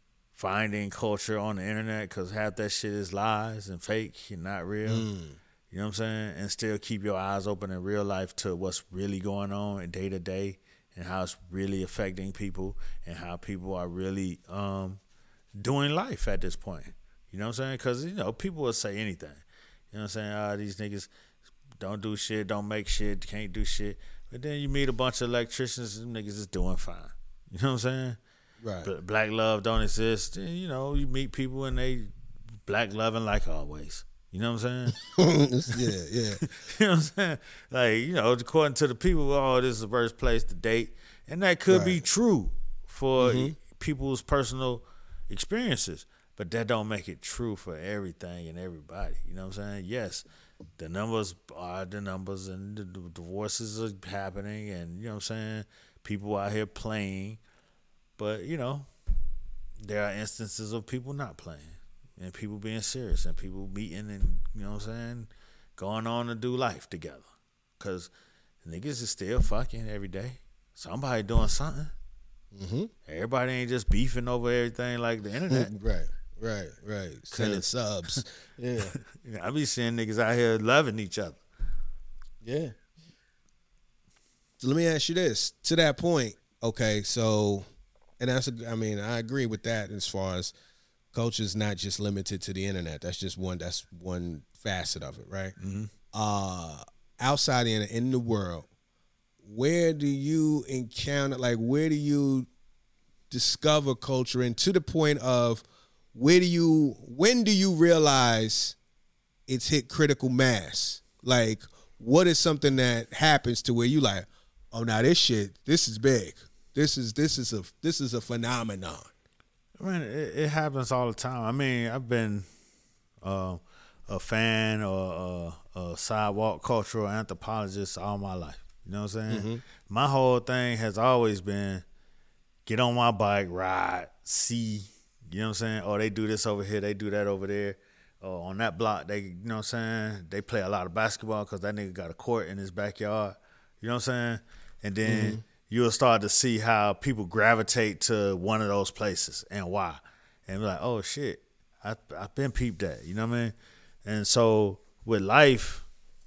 finding culture on the internet because half that shit is lies and fake and not real. Mm. You know what I'm saying? And still keep your eyes open in real life to what's really going on in day to day and how it's really affecting people and how people are really um, doing life at this point. You know what I'm saying? Because, you know, people will say anything. You know what I'm saying? Ah, these niggas don't do shit, don't make shit, can't do shit. But then you meet a bunch of electricians, them niggas is doing fine. You know what I'm saying? Right. But black love don't exist. And, you know, you meet people and they black loving like always. You know what I'm saying? yeah, yeah. You know what I'm saying? Like, you know, according to the people, oh, this is the worst place to date. And that could be Right. true for Mhm. people's personal experiences. But that don't make it true for everything and everybody. You know what I'm saying? Yes, the numbers are the numbers and the d- divorces are happening and, you know what I'm saying, people out here playing. But, you know, there are instances of people not playing and people being serious and people meeting and, you know what I'm saying, going on to do life together. Because niggas is still fucking every day. Somebody doing something. Mm-hmm. Everybody ain't just beefing over everything like the internet. Right, right, right. Sending subs. Yeah, I be seeing niggas out here loving each other. yeah. So let me ask you this. To that point, okay, so, and that's, a, I mean, I agree with that as far as culture's not just limited to the internet. That's just one, that's one facet of it, right? Mm-hmm. Uh, outside in, in the world, where do you encounter, like, where do you discover culture, and to the point of where do you, when do you realize it's hit critical mass? Like, what is something that happens to where you like, oh, now this shit, this is big. This is this is a this is a phenomenon. I mean, it, it happens all the time. I mean, I've been uh, a fan or a, a sidewalk cultural anthropologist all my life. You know what I'm saying? Mm-hmm. My whole thing has always been get on my bike, ride, see. You know what I'm saying? Oh, they do this over here, they do that over there. Oh, on that block, they, you know what I'm saying? They play a lot of basketball because that nigga got a court in his backyard. You know what I'm saying? And then mm-hmm. you'll start to see how people gravitate to one of those places and why. And be like, oh, shit, I, I've been peeped that. You know what I mean? And so with life,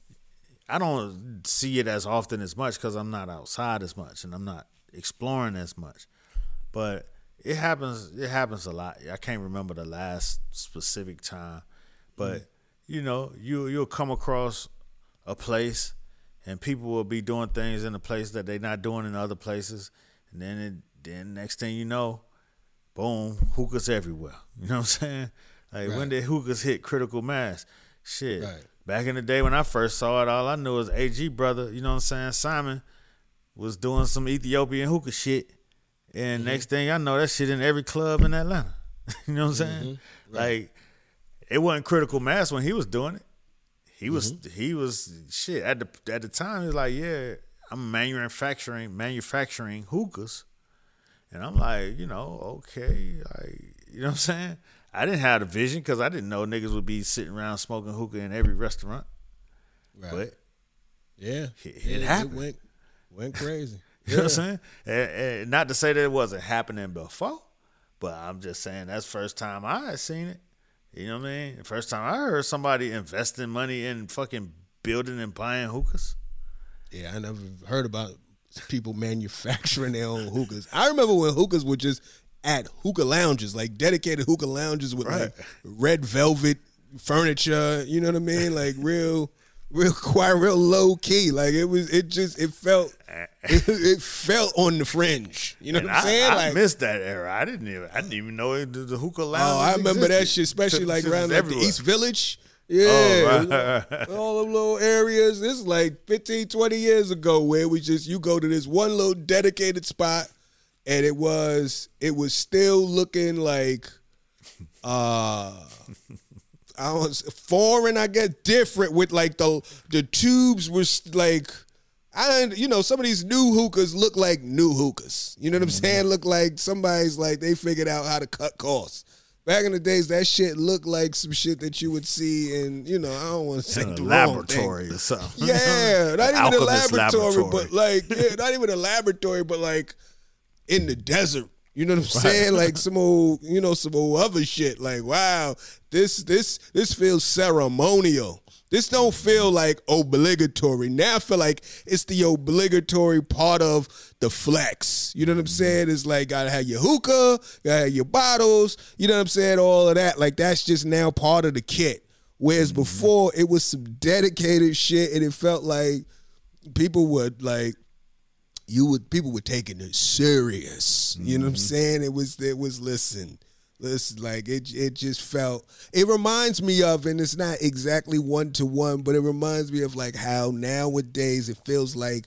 I don't see it as often as much because I'm not outside as much and I'm not exploring as much. But it happens. It happens a lot. I can't remember the last specific time, but mm-hmm. you know, you you'll come across a place, and people will be doing things in a place that they're not doing in other places, and then it, then next thing you know, boom, hookahs everywhere. You know what I'm saying? Like right. When did hookahs hit critical mass? Shit. Right. Back in the day when I first saw it, all I knew was A G brother. You know what I'm saying? Simon was doing some Ethiopian hookah shit. And mm-hmm. next thing I know, that shit in every club in Atlanta. You know what I'm saying? Mm-hmm. Right. Like, it wasn't critical mass when he was doing it. He was, mm-hmm. he was shit at the at the time. He was like, yeah, I'm manufacturing manufacturing hookahs, and I'm like, you know, okay, like, you know what I'm saying? I didn't have the vision because I didn't know niggas would be sitting around smoking hookah in every restaurant. Right. But yeah, it, it, it happened. It went went crazy. You know what I'm saying? And, and not to say that it wasn't happening before, but I'm just saying that's the first time I had seen it. You know what I mean? The first time I heard somebody investing money in fucking building and buying hookahs. Yeah, I never heard about people manufacturing their own hookahs. I remember when hookahs were just at hookah lounges, like dedicated hookah lounges with Right. like red velvet furniture. You know what I mean? Like real, real quiet, real low key. Like it was. It just. It felt. It, it felt on the fringe. You know And what I'm I, saying? I like, missed that era. I didn't even. I didn't even know it, the, the hookah lounge. oh, I remember that existed. shit, especially Since- like since around it's like the everywhere. East Village. Yeah, Oh, right. all them little areas. This is like fifteen, twenty years ago where we just, you go to this one little dedicated spot and it was, it was still looking like, uh, I was foreign, I guess, different with like the, the tubes was like, I, you know, some of these new hookahs look like new hookahs. You know what I'm saying? Look like somebody's like, they figured out how to cut costs. Back in the days, that shit looked like some shit that you would see in, you know, I don't want to say In a the wrong laboratory thing. or something. Yeah, not even a Alchemist laboratory, laboratory. but like, yeah, not even a laboratory, but like in the desert. You know what I'm saying? Like some old, you know, some old other shit. Like, wow, this, this, this feels ceremonial. This don't feel like obligatory. Now I feel like it's the obligatory part of the flex. You know what I'm saying? It's like gotta have your hookah, gotta have your bottles. You know what I'm saying? All of that. Like that's just now part of the kit. Whereas before it was some dedicated shit, and it felt like people would like you would people were taking it serious. You know what I'm saying? It was it was listen. Listen, like it it just felt, it reminds me of, and it's not exactly one to one, but it reminds me of like how nowadays it feels like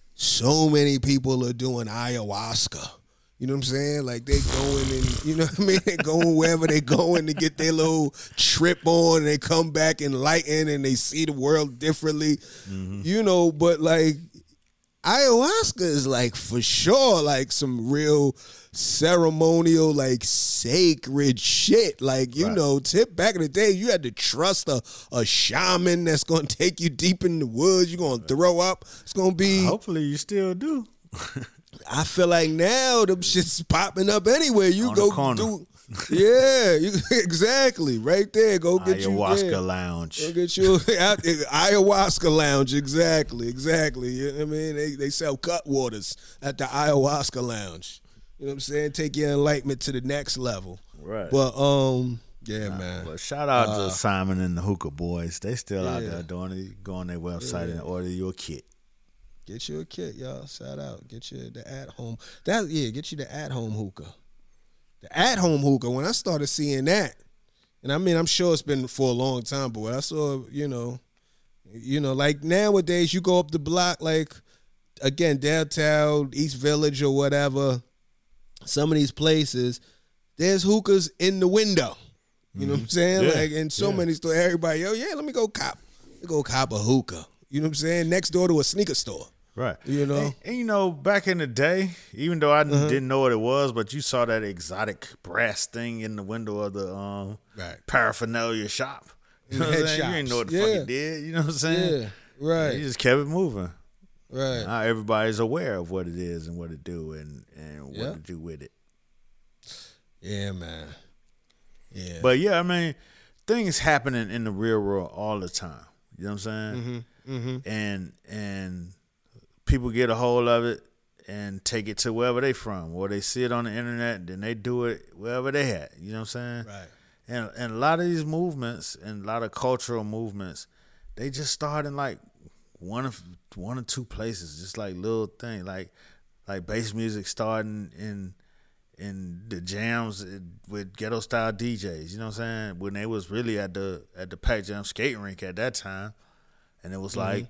so many people are doing ayahuasca. You know what I'm saying? Like they going and, you know what I mean? They going wherever they going to get their little trip on, and they come back enlightened and they see the world differently. Mm-hmm. You know, but like ayahuasca is like for sure like some real ceremonial, like sacred shit. Like, you Right. know, tip back in the day, you had to trust a, a shaman that's gonna take you deep in the woods. You're gonna throw up. It's gonna be Hopefully you still do. I feel like now them shit's popping up anywhere. You On the go corner. do yeah, you, exactly. Right there. Go get Ayahuasca you yeah. lounge. Go get you out, ayahuasca lounge. Exactly, exactly. You know what I mean? They they sell cut waters at the ayahuasca lounge. You know what I'm saying? Take your enlightenment to the next level. Right. But um, yeah, man. But shout out Uh, to Simon and the Hookah Boys. They still out yeah. there doing it. Go on their website Yeah. and order your kit. Get you a kit, y'all. Shout out. Get you the at home. That yeah, get you the at home hookah. The at home hookah. When I started seeing that, and I mean, I'm sure it's been for a long time, but when I saw, you know, you know, like nowadays, you go up the block, like again, downtown, East Village or whatever. Some of these places, there's hookahs in the window. You know what I'm saying? Yeah, Like in so yeah. many stores, everybody, yo, yeah, let me go cop. Let me go cop a hookah. You know what I'm saying? Next door to a sneaker store. Right. You know? And, and you know, back in the day, even though I Uh-huh. didn't know what it was, but you saw that exotic brass thing in the window of the um, Right. paraphernalia shop. You know what Head I'm saying? You didn't know what the shops. fuck Yeah. it did. You know what I'm saying? Yeah, right. You just kept it moving. Right. Now everybody's aware of what it is and what it do and, and what Yeah. to do with it. Yeah, man. Yeah. But yeah, I mean, things happening in the real world all the time. You know what I'm saying? Mm-hmm. Mm-hmm. And and people get a hold of it and take it to wherever they from, or they see it on the internet, then they do it wherever they at. You know what I'm saying? Right. And and a lot of these movements and a lot of cultural movements, they just start in like one of one or two places, just like little things, like like bass music starting in in the jams with ghetto style D Js. You know what I'm saying? When they was really at the at the Pac Jam skating rink at that time, and it was like,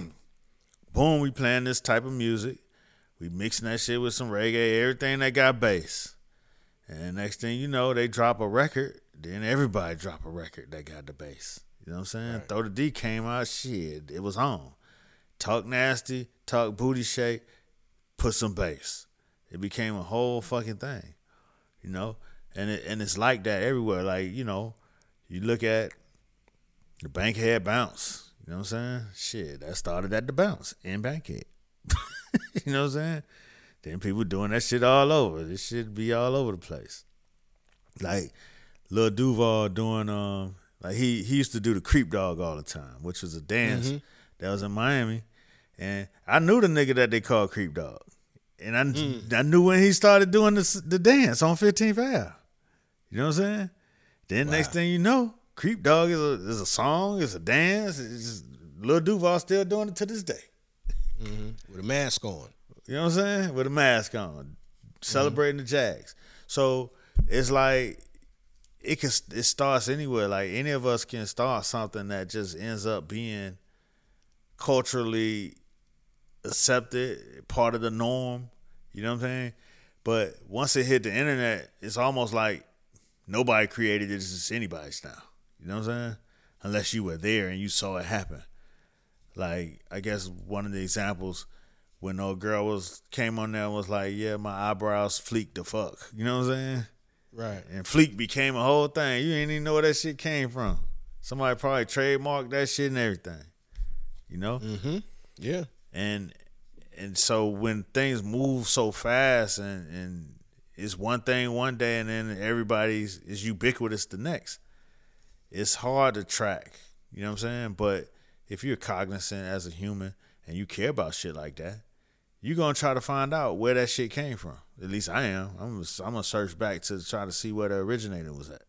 boom, we playing this type of music, we mixing that shit with some reggae, everything that got bass, and next thing you know, they drop a record. Then everybody drop a record that got the bass. You know what I'm saying? Right. Throw the D came out, shit, it was on. Talk nasty, talk booty shake, put some bass. It became a whole fucking thing, you know? And it, and it's like that everywhere. Like, you know, you look at the Bankhead Bounce. You know what I'm saying? Shit, that started at the Bounce in Bankhead. You know what I'm saying? Then people doing that shit all over. This shit be all over the place. Like, Lil Duval doing um like he he used to do the Creep Dog all the time, which was a dance mm-hmm. that was in Miami, and I knew the nigga that they called Creep Dog, and I mm. I knew when he started doing the the dance on fifteenth Avenue. You know what I'm saying? Then wow. next thing you know, Creep Dog is a is a song, it's a dance. It's just, Lil Duval still doing it to this day, mm-hmm. with a mask on. You know what I'm saying? With a mask on, celebrating mm-hmm. the Jags. So it's like. It can it starts anywhere. Like any of us can start something that just ends up being culturally accepted, part of the norm. You know what I'm saying? But once it hit the internet, it's almost like nobody created it. It's just anybody's now. You know what I'm saying? Unless you were there and you saw it happen. Like I guess one of the examples when no girl was came on there and was like, "Yeah, my eyebrows fleeked the fuck." You know what I'm saying? Right. And Fleek became a whole thing. You didn't even know where that shit came from. Somebody probably trademarked that shit and everything. You know? Mm-hmm. Yeah. And and so when things move so fast and, and it's one thing one day and then everybody's is ubiquitous the next, it's hard to track. You know what I'm saying? But if you're cognizant as a human and you care about shit like that, you're going to try to find out where that shit came from. At least I am. I'm, I'm going to search back to try to see where the originator was at.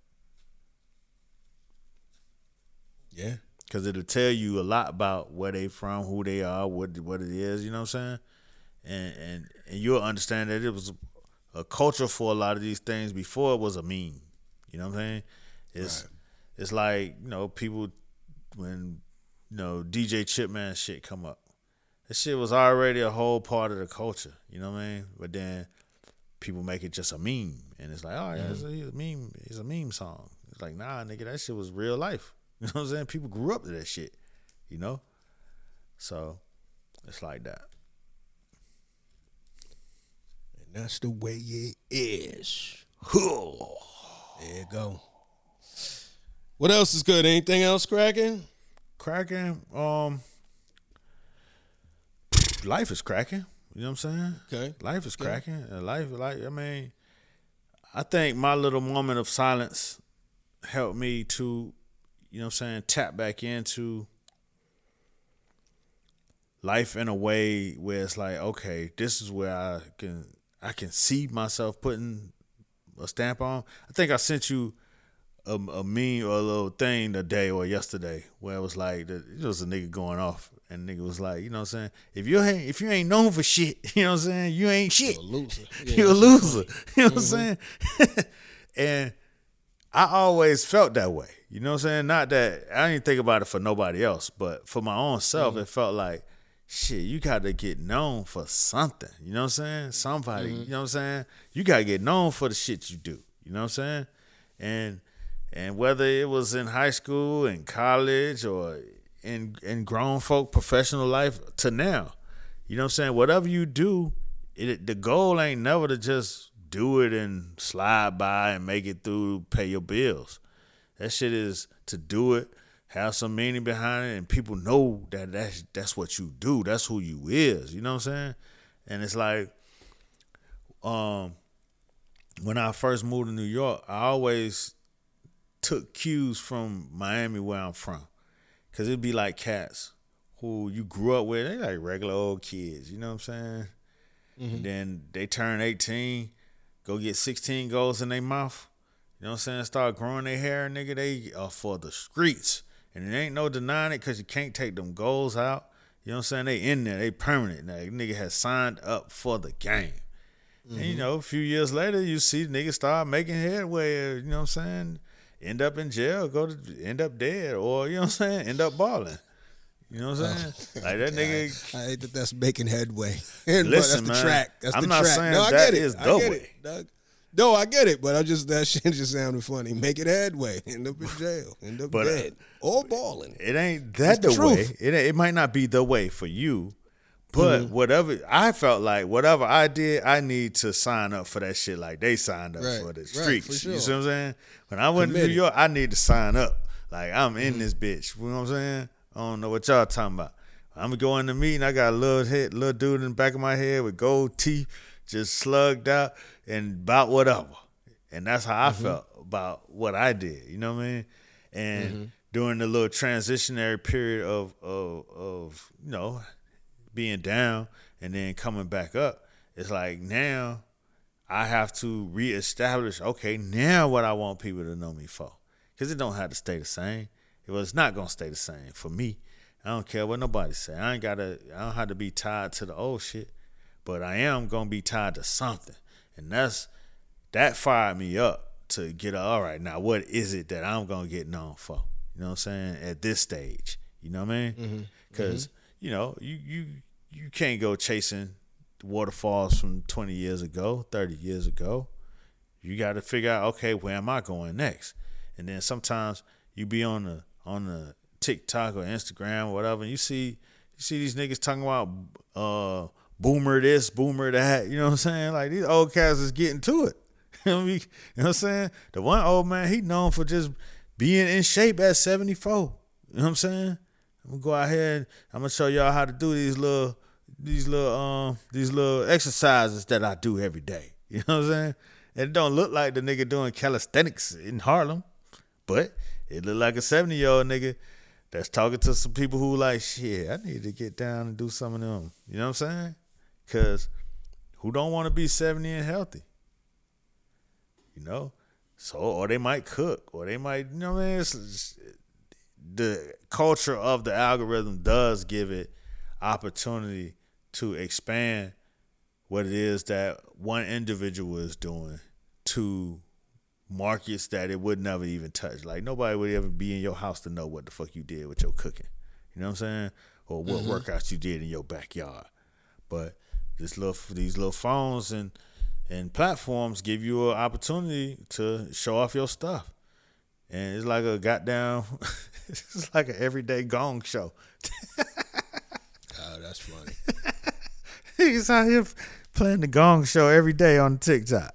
Yeah. Because it'll tell you a lot about where they from, who they are, what what it is, you know what I'm saying? And and, and you'll understand that it was a, a culture for a lot of these things before it was a meme. You know what I'm saying? It's, right. it's like, you know, people, when, you know, D J Chipman shit come up. That shit was already a whole part of the culture, you know what I mean? But then people make it just a meme, and it's like, oh yeah, it's, a, it's a meme, it's a meme song. It's like, nah, nigga, that shit was real life. You know what I'm saying? People grew up to that shit, you know? So it's like that. And that's the way it is. There you go. What else is good? Anything else cracking? Cracking? Um... Life is cracking. You know what I'm saying? Okay. Life is okay. cracking. Life, like, I mean, I think my little moment of silence helped me to, you know what I'm saying, tap back into life in a way where it's like, okay, this is where I can I can see myself putting a stamp on. I think I sent you a, a meme or a little thing today or yesterday where it was like, it was a nigga going off. And nigga was like, you know what I'm saying? If you ain't if you ain't known for shit, you know what I'm saying? You ain't shit. You're a loser. Yeah, You're a loser. You know what mm-hmm. I'm saying? And I always felt that way. You know what I'm saying? Not that I didn't think about it for nobody else, but for my own self, mm-hmm. it felt like, shit, you gotta get known for something. You know what I'm saying? Somebody, mm-hmm. you know what I'm saying? You gotta get known for the shit you do. You know what I'm saying? And and whether it was in high school, in college, or in in grown folk professional life to now, you know what I'm saying? Whatever you do, it, the goal ain't never to just do it and slide by and make it through, pay your bills. That shit is to do it, have some meaning behind it, and people know that that's, that's what you do. That's who you is. You know what I'm saying? And it's like, um, when I first moved to New York, I always took cues from Miami, where I'm from. Because it'd be like cats who you grew up with. They like regular old kids. You know what I'm saying? Mm-hmm. And then they turn eighteen, go get sixteen goals in their mouth. You know what I'm saying? Start growing their hair, nigga. They are for the streets. And there ain't no denying it because you can't take them goals out. You know what I'm saying? They in there. They permanent. Now, nigga has signed up for the game. Mm-hmm. And, you know, a few years later, you see niggas start making headway. You know what I'm saying? End up in jail, go to end up dead, or, you know what I'm saying? End up balling. You know what I'm saying? Like that nigga. I hate that that's making headway. And listen, that's the man, track. That's I'm the not track. saying no, I that get it. is I the get way. it, Doug. No, I get it, but I just that shit just sounded funny. Make it headway, end up in jail, end up but, dead, uh, or balling. It ain't that the, the way. It it might not be the way for you, but mm-hmm. whatever I felt like, whatever I did, I need to sign up for that shit like they signed up right, for the right, streets. for sure. You see what I'm saying? When I went Committed. to New York, I need to sign up. Like I'm in mm-hmm. this bitch. You know what I'm saying? I don't know what y'all talking about. I'm gonna go in the meeting. I got a little head, little dude in the back of my head with gold teeth, just slugged out and about whatever. And that's how I mm-hmm. felt. about what I did. You know what I mean? And Mm-hmm. during the little transitionary period of of of you know being down and then coming back up, it's like now I have to reestablish. Okay, now what I want people to know me for, because it don't have to stay the same. It was not gonna stay the same for me. I don't care what nobody say. I ain't gotta. I don't have to be tied to the old shit, but I am gonna be tied to something, and that's that fired me up to get a, all right. Now, what is it that I'm gonna get known for? You know what I'm saying? At this stage, you know what I mean? Because mm-hmm. you know you you you can't go chasing waterfalls from twenty years ago, thirty years ago. You got to figure out, okay, where am I going next? And then sometimes you be on the on the TikTok or Instagram or whatever, and you see you see these niggas talking about uh, boomer this, boomer that. You know what I'm saying? Like these old cats is getting to it. You know what I'm saying? The one old man, he known for just being in shape at seventy-four. You know what I'm saying? I'm gonna go out here and I'm gonna show y'all how to do these little these little um these little exercises that I do every day. You know what I'm saying? And it don't look like the nigga doing calisthenics in Harlem, but it look like a seventy-year-old nigga that's talking to some people who like, shit, I need to get down and do some of them. You know what I'm saying? Because who don't want to be seventy and healthy? You know? So, or they might cook, or they might, you know what I mean? It's, it's, the culture of the algorithm does give it opportunity to expand what it is that one individual is doing to markets that it would never even touch. Like nobody would ever be in your house to know what the fuck you did with your cooking. You know what I'm saying? Or what mm-hmm. workouts you did in your backyard. But this little these little phones and and platforms give you an opportunity to show off your stuff. And it's like a goddamn it's like an everyday gong show. Oh, that's funny. He's out here playing the gong show every day on TikTok.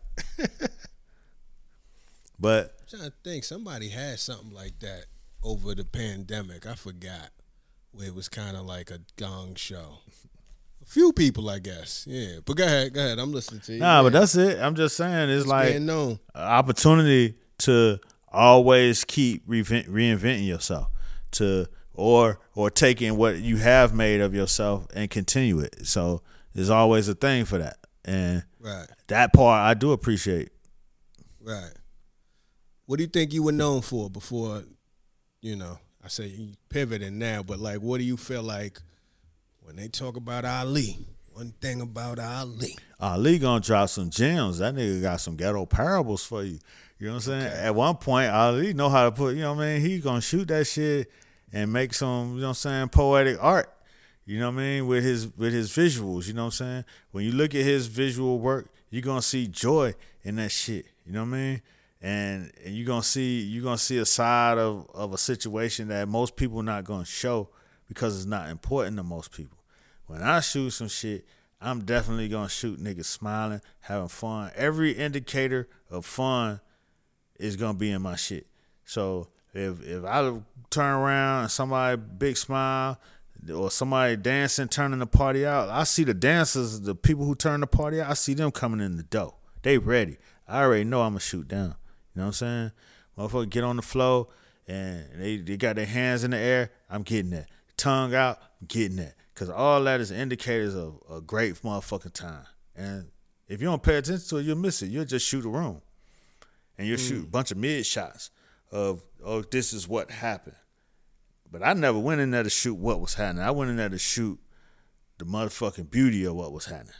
But I'm trying to think, somebody had something like that over the pandemic. I forgot, where it was kind of like a gong show. A few people, I guess. Yeah, but go ahead, go ahead. I'm listening to you. Nah, yeah. but that's it. I'm just saying, it's, it's like an known. opportunity to always keep reinvent, reinventing yourself, to or or taking what you have made of yourself and continue it. So there's always a thing for that, and right. that part I do appreciate. Right. What do you think you were known for before, you know, I say you pivoting now, but like, what do you feel like when they talk about Ali? One thing about Ali. Ali gonna drop some gems. That nigga got some ghetto parables for you. You know what I'm saying? Okay. At one point, Ali know how to put, you know what I mean? He gonna shoot that shit and make some, you know what I'm saying, poetic art. You know what I mean? With his with his visuals, you know what I'm saying? When you look at his visual work, you're gonna see joy in that shit. You know what I mean? And and you're gonna see you're gonna see a side of, of a situation that most people not gonna show because it's not important to most people. When I shoot some shit, I'm definitely gonna shoot niggas smiling, having fun. Every indicator of fun is gonna be in my shit. So if if I turn around and somebody big smile or somebody dancing, turning the party out, I see the dancers, the people who turn the party out, I see them coming in the door. They ready. I already know I'm gonna shoot down. You know what I'm saying? Motherfucker get on the floor and they, they got their hands in the air, I'm getting that. Tongue out, I'm getting that. Because all that is indicators of a great motherfucking time. And if you don't pay attention to it, you'll miss it. You'll just shoot a room. And you'll mm. shoot a bunch of mid shots of, oh, this is what happened. But I never went in there to shoot what was happening. I went in there to shoot the motherfucking beauty of what was happening.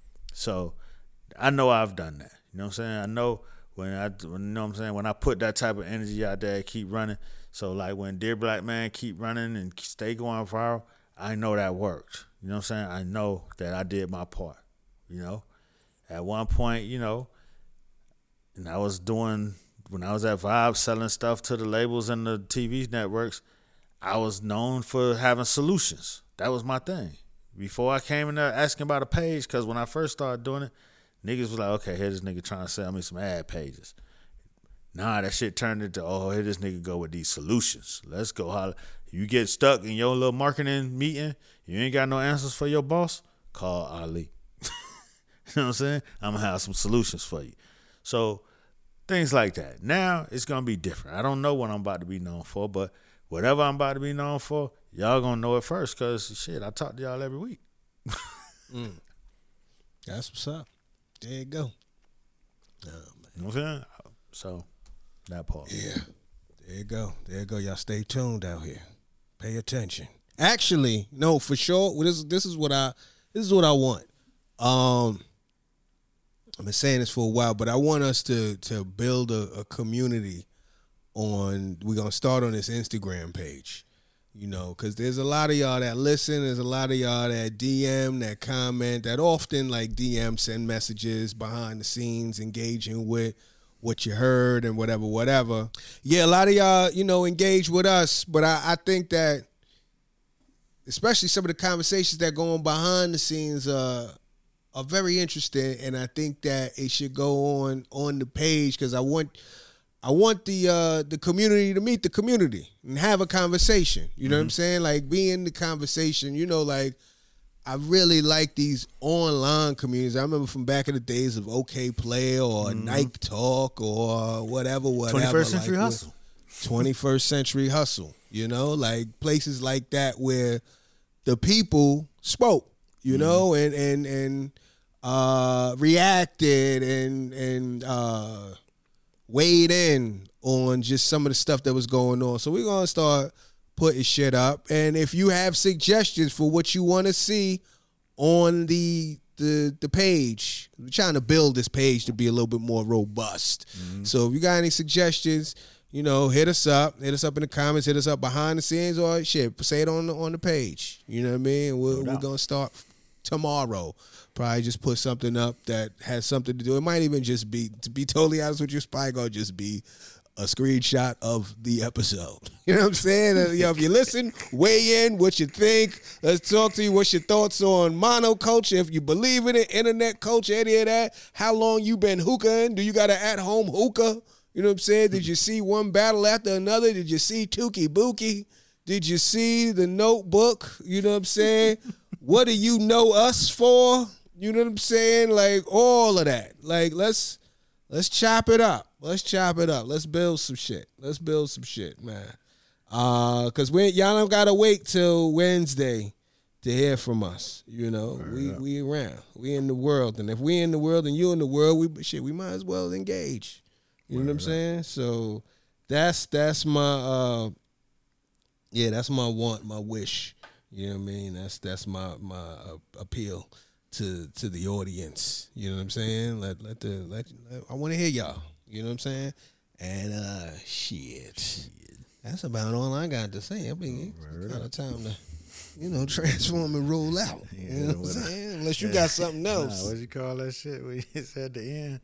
So I know I've done that. You know what I'm saying? I know when I, you know what I'm saying, when I put that type of energy out there, keep running. So like when Dear Black Man keep running and stay going viral, I know that worked. You know what I'm saying? I know that I did my part. You know? At one point, you know, and I was doing, when I was at Vibe selling stuff to the labels and the T V networks, I was known for having solutions. That was my thing. Before I came in there asking about a page, because when I first started doing it, niggas was like, okay, here this nigga trying to sell me some ad pages. Nah, that shit turned into, oh, here this nigga go with these solutions. Let's go holler. You get stuck in your little marketing meeting, you ain't got no answers for your boss, call Ali. You know what I'm saying? I'm going to have some solutions for you. So things like that. Now it's gonna be different. I don't know what I'm about to be known for, but whatever I'm about to be known for, y'all gonna know it first. Cause shit, I talk to y'all every week. mm. That's what's up. There you go. Oh, man. You know what I'm saying? So that part. Yeah. There you go. There you go. Y'all stay tuned out here. Pay attention. Actually, no, for sure. This this is what I this is what I want. Um, I've been saying this for a while, but I want us to to build a, a community on. We're gonna start on this Instagram page, you know, because there's a lot of y'all that listen. There's a lot of y'all that D M, that comment, that often like D M, send messages behind the scenes, engaging with what you heard and whatever, whatever. Yeah, a lot of y'all, you know, engage with us, but I, I think that, especially some of the conversations that go on behind the scenes, uh, are very interesting, and I think that it should go on on the page because I want, I want the uh, the community to meet the community and have a conversation. You know mm-hmm. what I'm saying? Like be in the conversation. You know, like. I really like these online communities. I remember from back in the days of OK Play or mm-hmm. Nike Talk or whatever, whatever. twenty-first Century like, Hustle. twenty-first Century Hustle, you know, like places like that where the people spoke, you mm-hmm. know, and and and uh, reacted and and uh, weighed in on just some of the stuff that was going on. So we're gonna start putting shit up, and if you have suggestions for what you want to see on the the the page, we're trying to build this page to be a little bit more robust. Mm-hmm. So if you got any suggestions, you know, hit us up, hit us up in the comments, hit us up behind the scenes, or shit, say it on the on the page. You know what I mean? We're, no we're gonna start tomorrow. Probably just put something up that has something to do. It might even just be, to be totally honest with you, it's probably gonna just be a screenshot of the episode. You know what I'm saying? Uh, you know, if you listen, weigh in what you think. Let's talk to you. What's your thoughts on monoculture? If you believe in it, internet culture, any of that. How long you been hookahing? Do you got an at-home hookah? You know what I'm saying? Did you see one battle after another? Did you see Tookie Bookie? Did you see The Notebook? You know what I'm saying? What do you know us for? You know what I'm saying? Like all of that. Like let's let's chop it up. Let's chop it up. Let's build some shit. Let's build some shit, man. Uh, cause we y'all don't gotta wait till Wednesday to hear from us. You know, Word we up. we around. We in the world, and if we in the world and you in the world, we shit. We might as well engage. You Word know what I'm saying? Up. So that's that's my uh, yeah, that's my want, my wish. You know what I mean? That's that's my my uh, appeal to to the audience. You know what I'm saying? Let let the let, let I want to hear y'all. You know what I'm saying? And uh, shit. shit. That's about all I got to say. I mean, it's kind of time to, you know, transform and roll out. You yeah, know what I'm saying? Unless you yeah. got something else. Nah, what you call that shit when you said the end?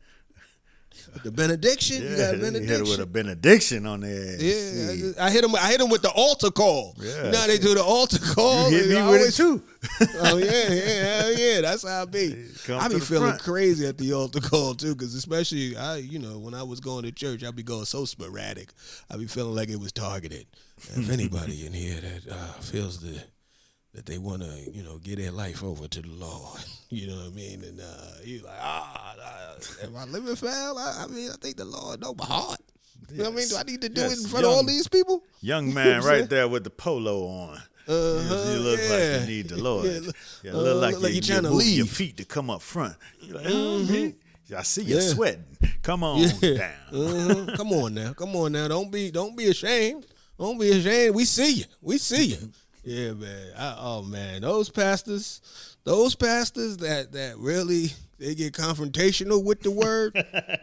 The benediction? Yeah, you got a benediction? You hit it with a benediction on there. Yeah, I, just, I hit him. I hit him with the altar call. Yeah, now they do the altar call. You hit me with always, it too. Oh yeah, yeah, hell yeah. That's how I be. I be feeling front. crazy at the altar call too, because especially I, you know, when I was going to church, I be going so sporadic. I be feeling like it was targeted. If anybody in here that uh, feels the that they want to, you know, give their life over to the Lord, you know what I mean? And uh, you like, ah, uh, am I living foul? I, I mean, I think the Lord know my heart. You yes. know what I mean? Do I need to do yes. it in front young, of all these people? Young man right there with the polo on. Uh-huh, you look yeah. like you need the Lord. Yeah, yeah look uh, like, like you're trying to leave your feet to come up front. You're like, mm-hmm. I see you yeah. sweating. Come on yeah. down. Uh-huh. Come on now. Come on now. Don't be don't be ashamed. Don't be ashamed. We see you. We see you. Yeah, man. I, oh man, those pastors, those pastors that that really they get confrontational with the word.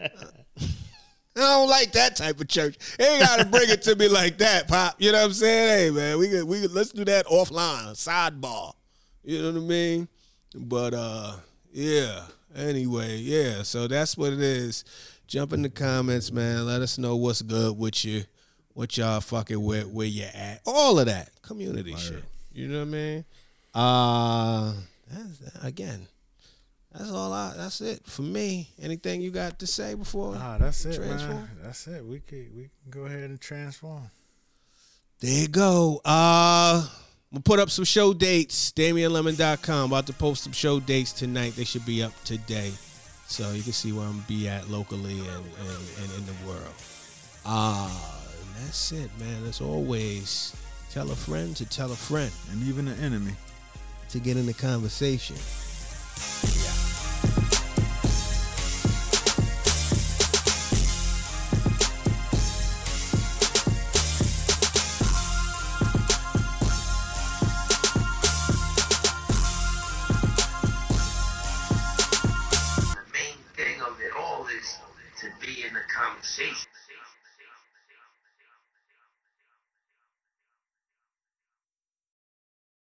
I don't like that type of church. They ain't gotta bring it to me like that, Pop. You know what I'm saying? Hey man, we could we could let's do that offline, sidebar. You know what I mean? But uh, yeah. Anyway, yeah. So that's what it is. Jump in the comments, man. Let us know what's good with you. What y'all fucking with, where you at. All of that. Community Word. shit. You know what I mean? Uh, that's, again, that's all I, that's it for me. Anything you got to say before? Ah, that's it, transform? man. That's it. We can, we can go ahead and transform. There you go. Uh, we'll put up some show dates. Damian Lemon dot com. About to post some show dates tonight. They should be up today. So you can see where I'm be at locally and, and, and in the world. Ah, and that's it, man. As always, tell a friend to tell a friend. And even an enemy. To get in the conversation.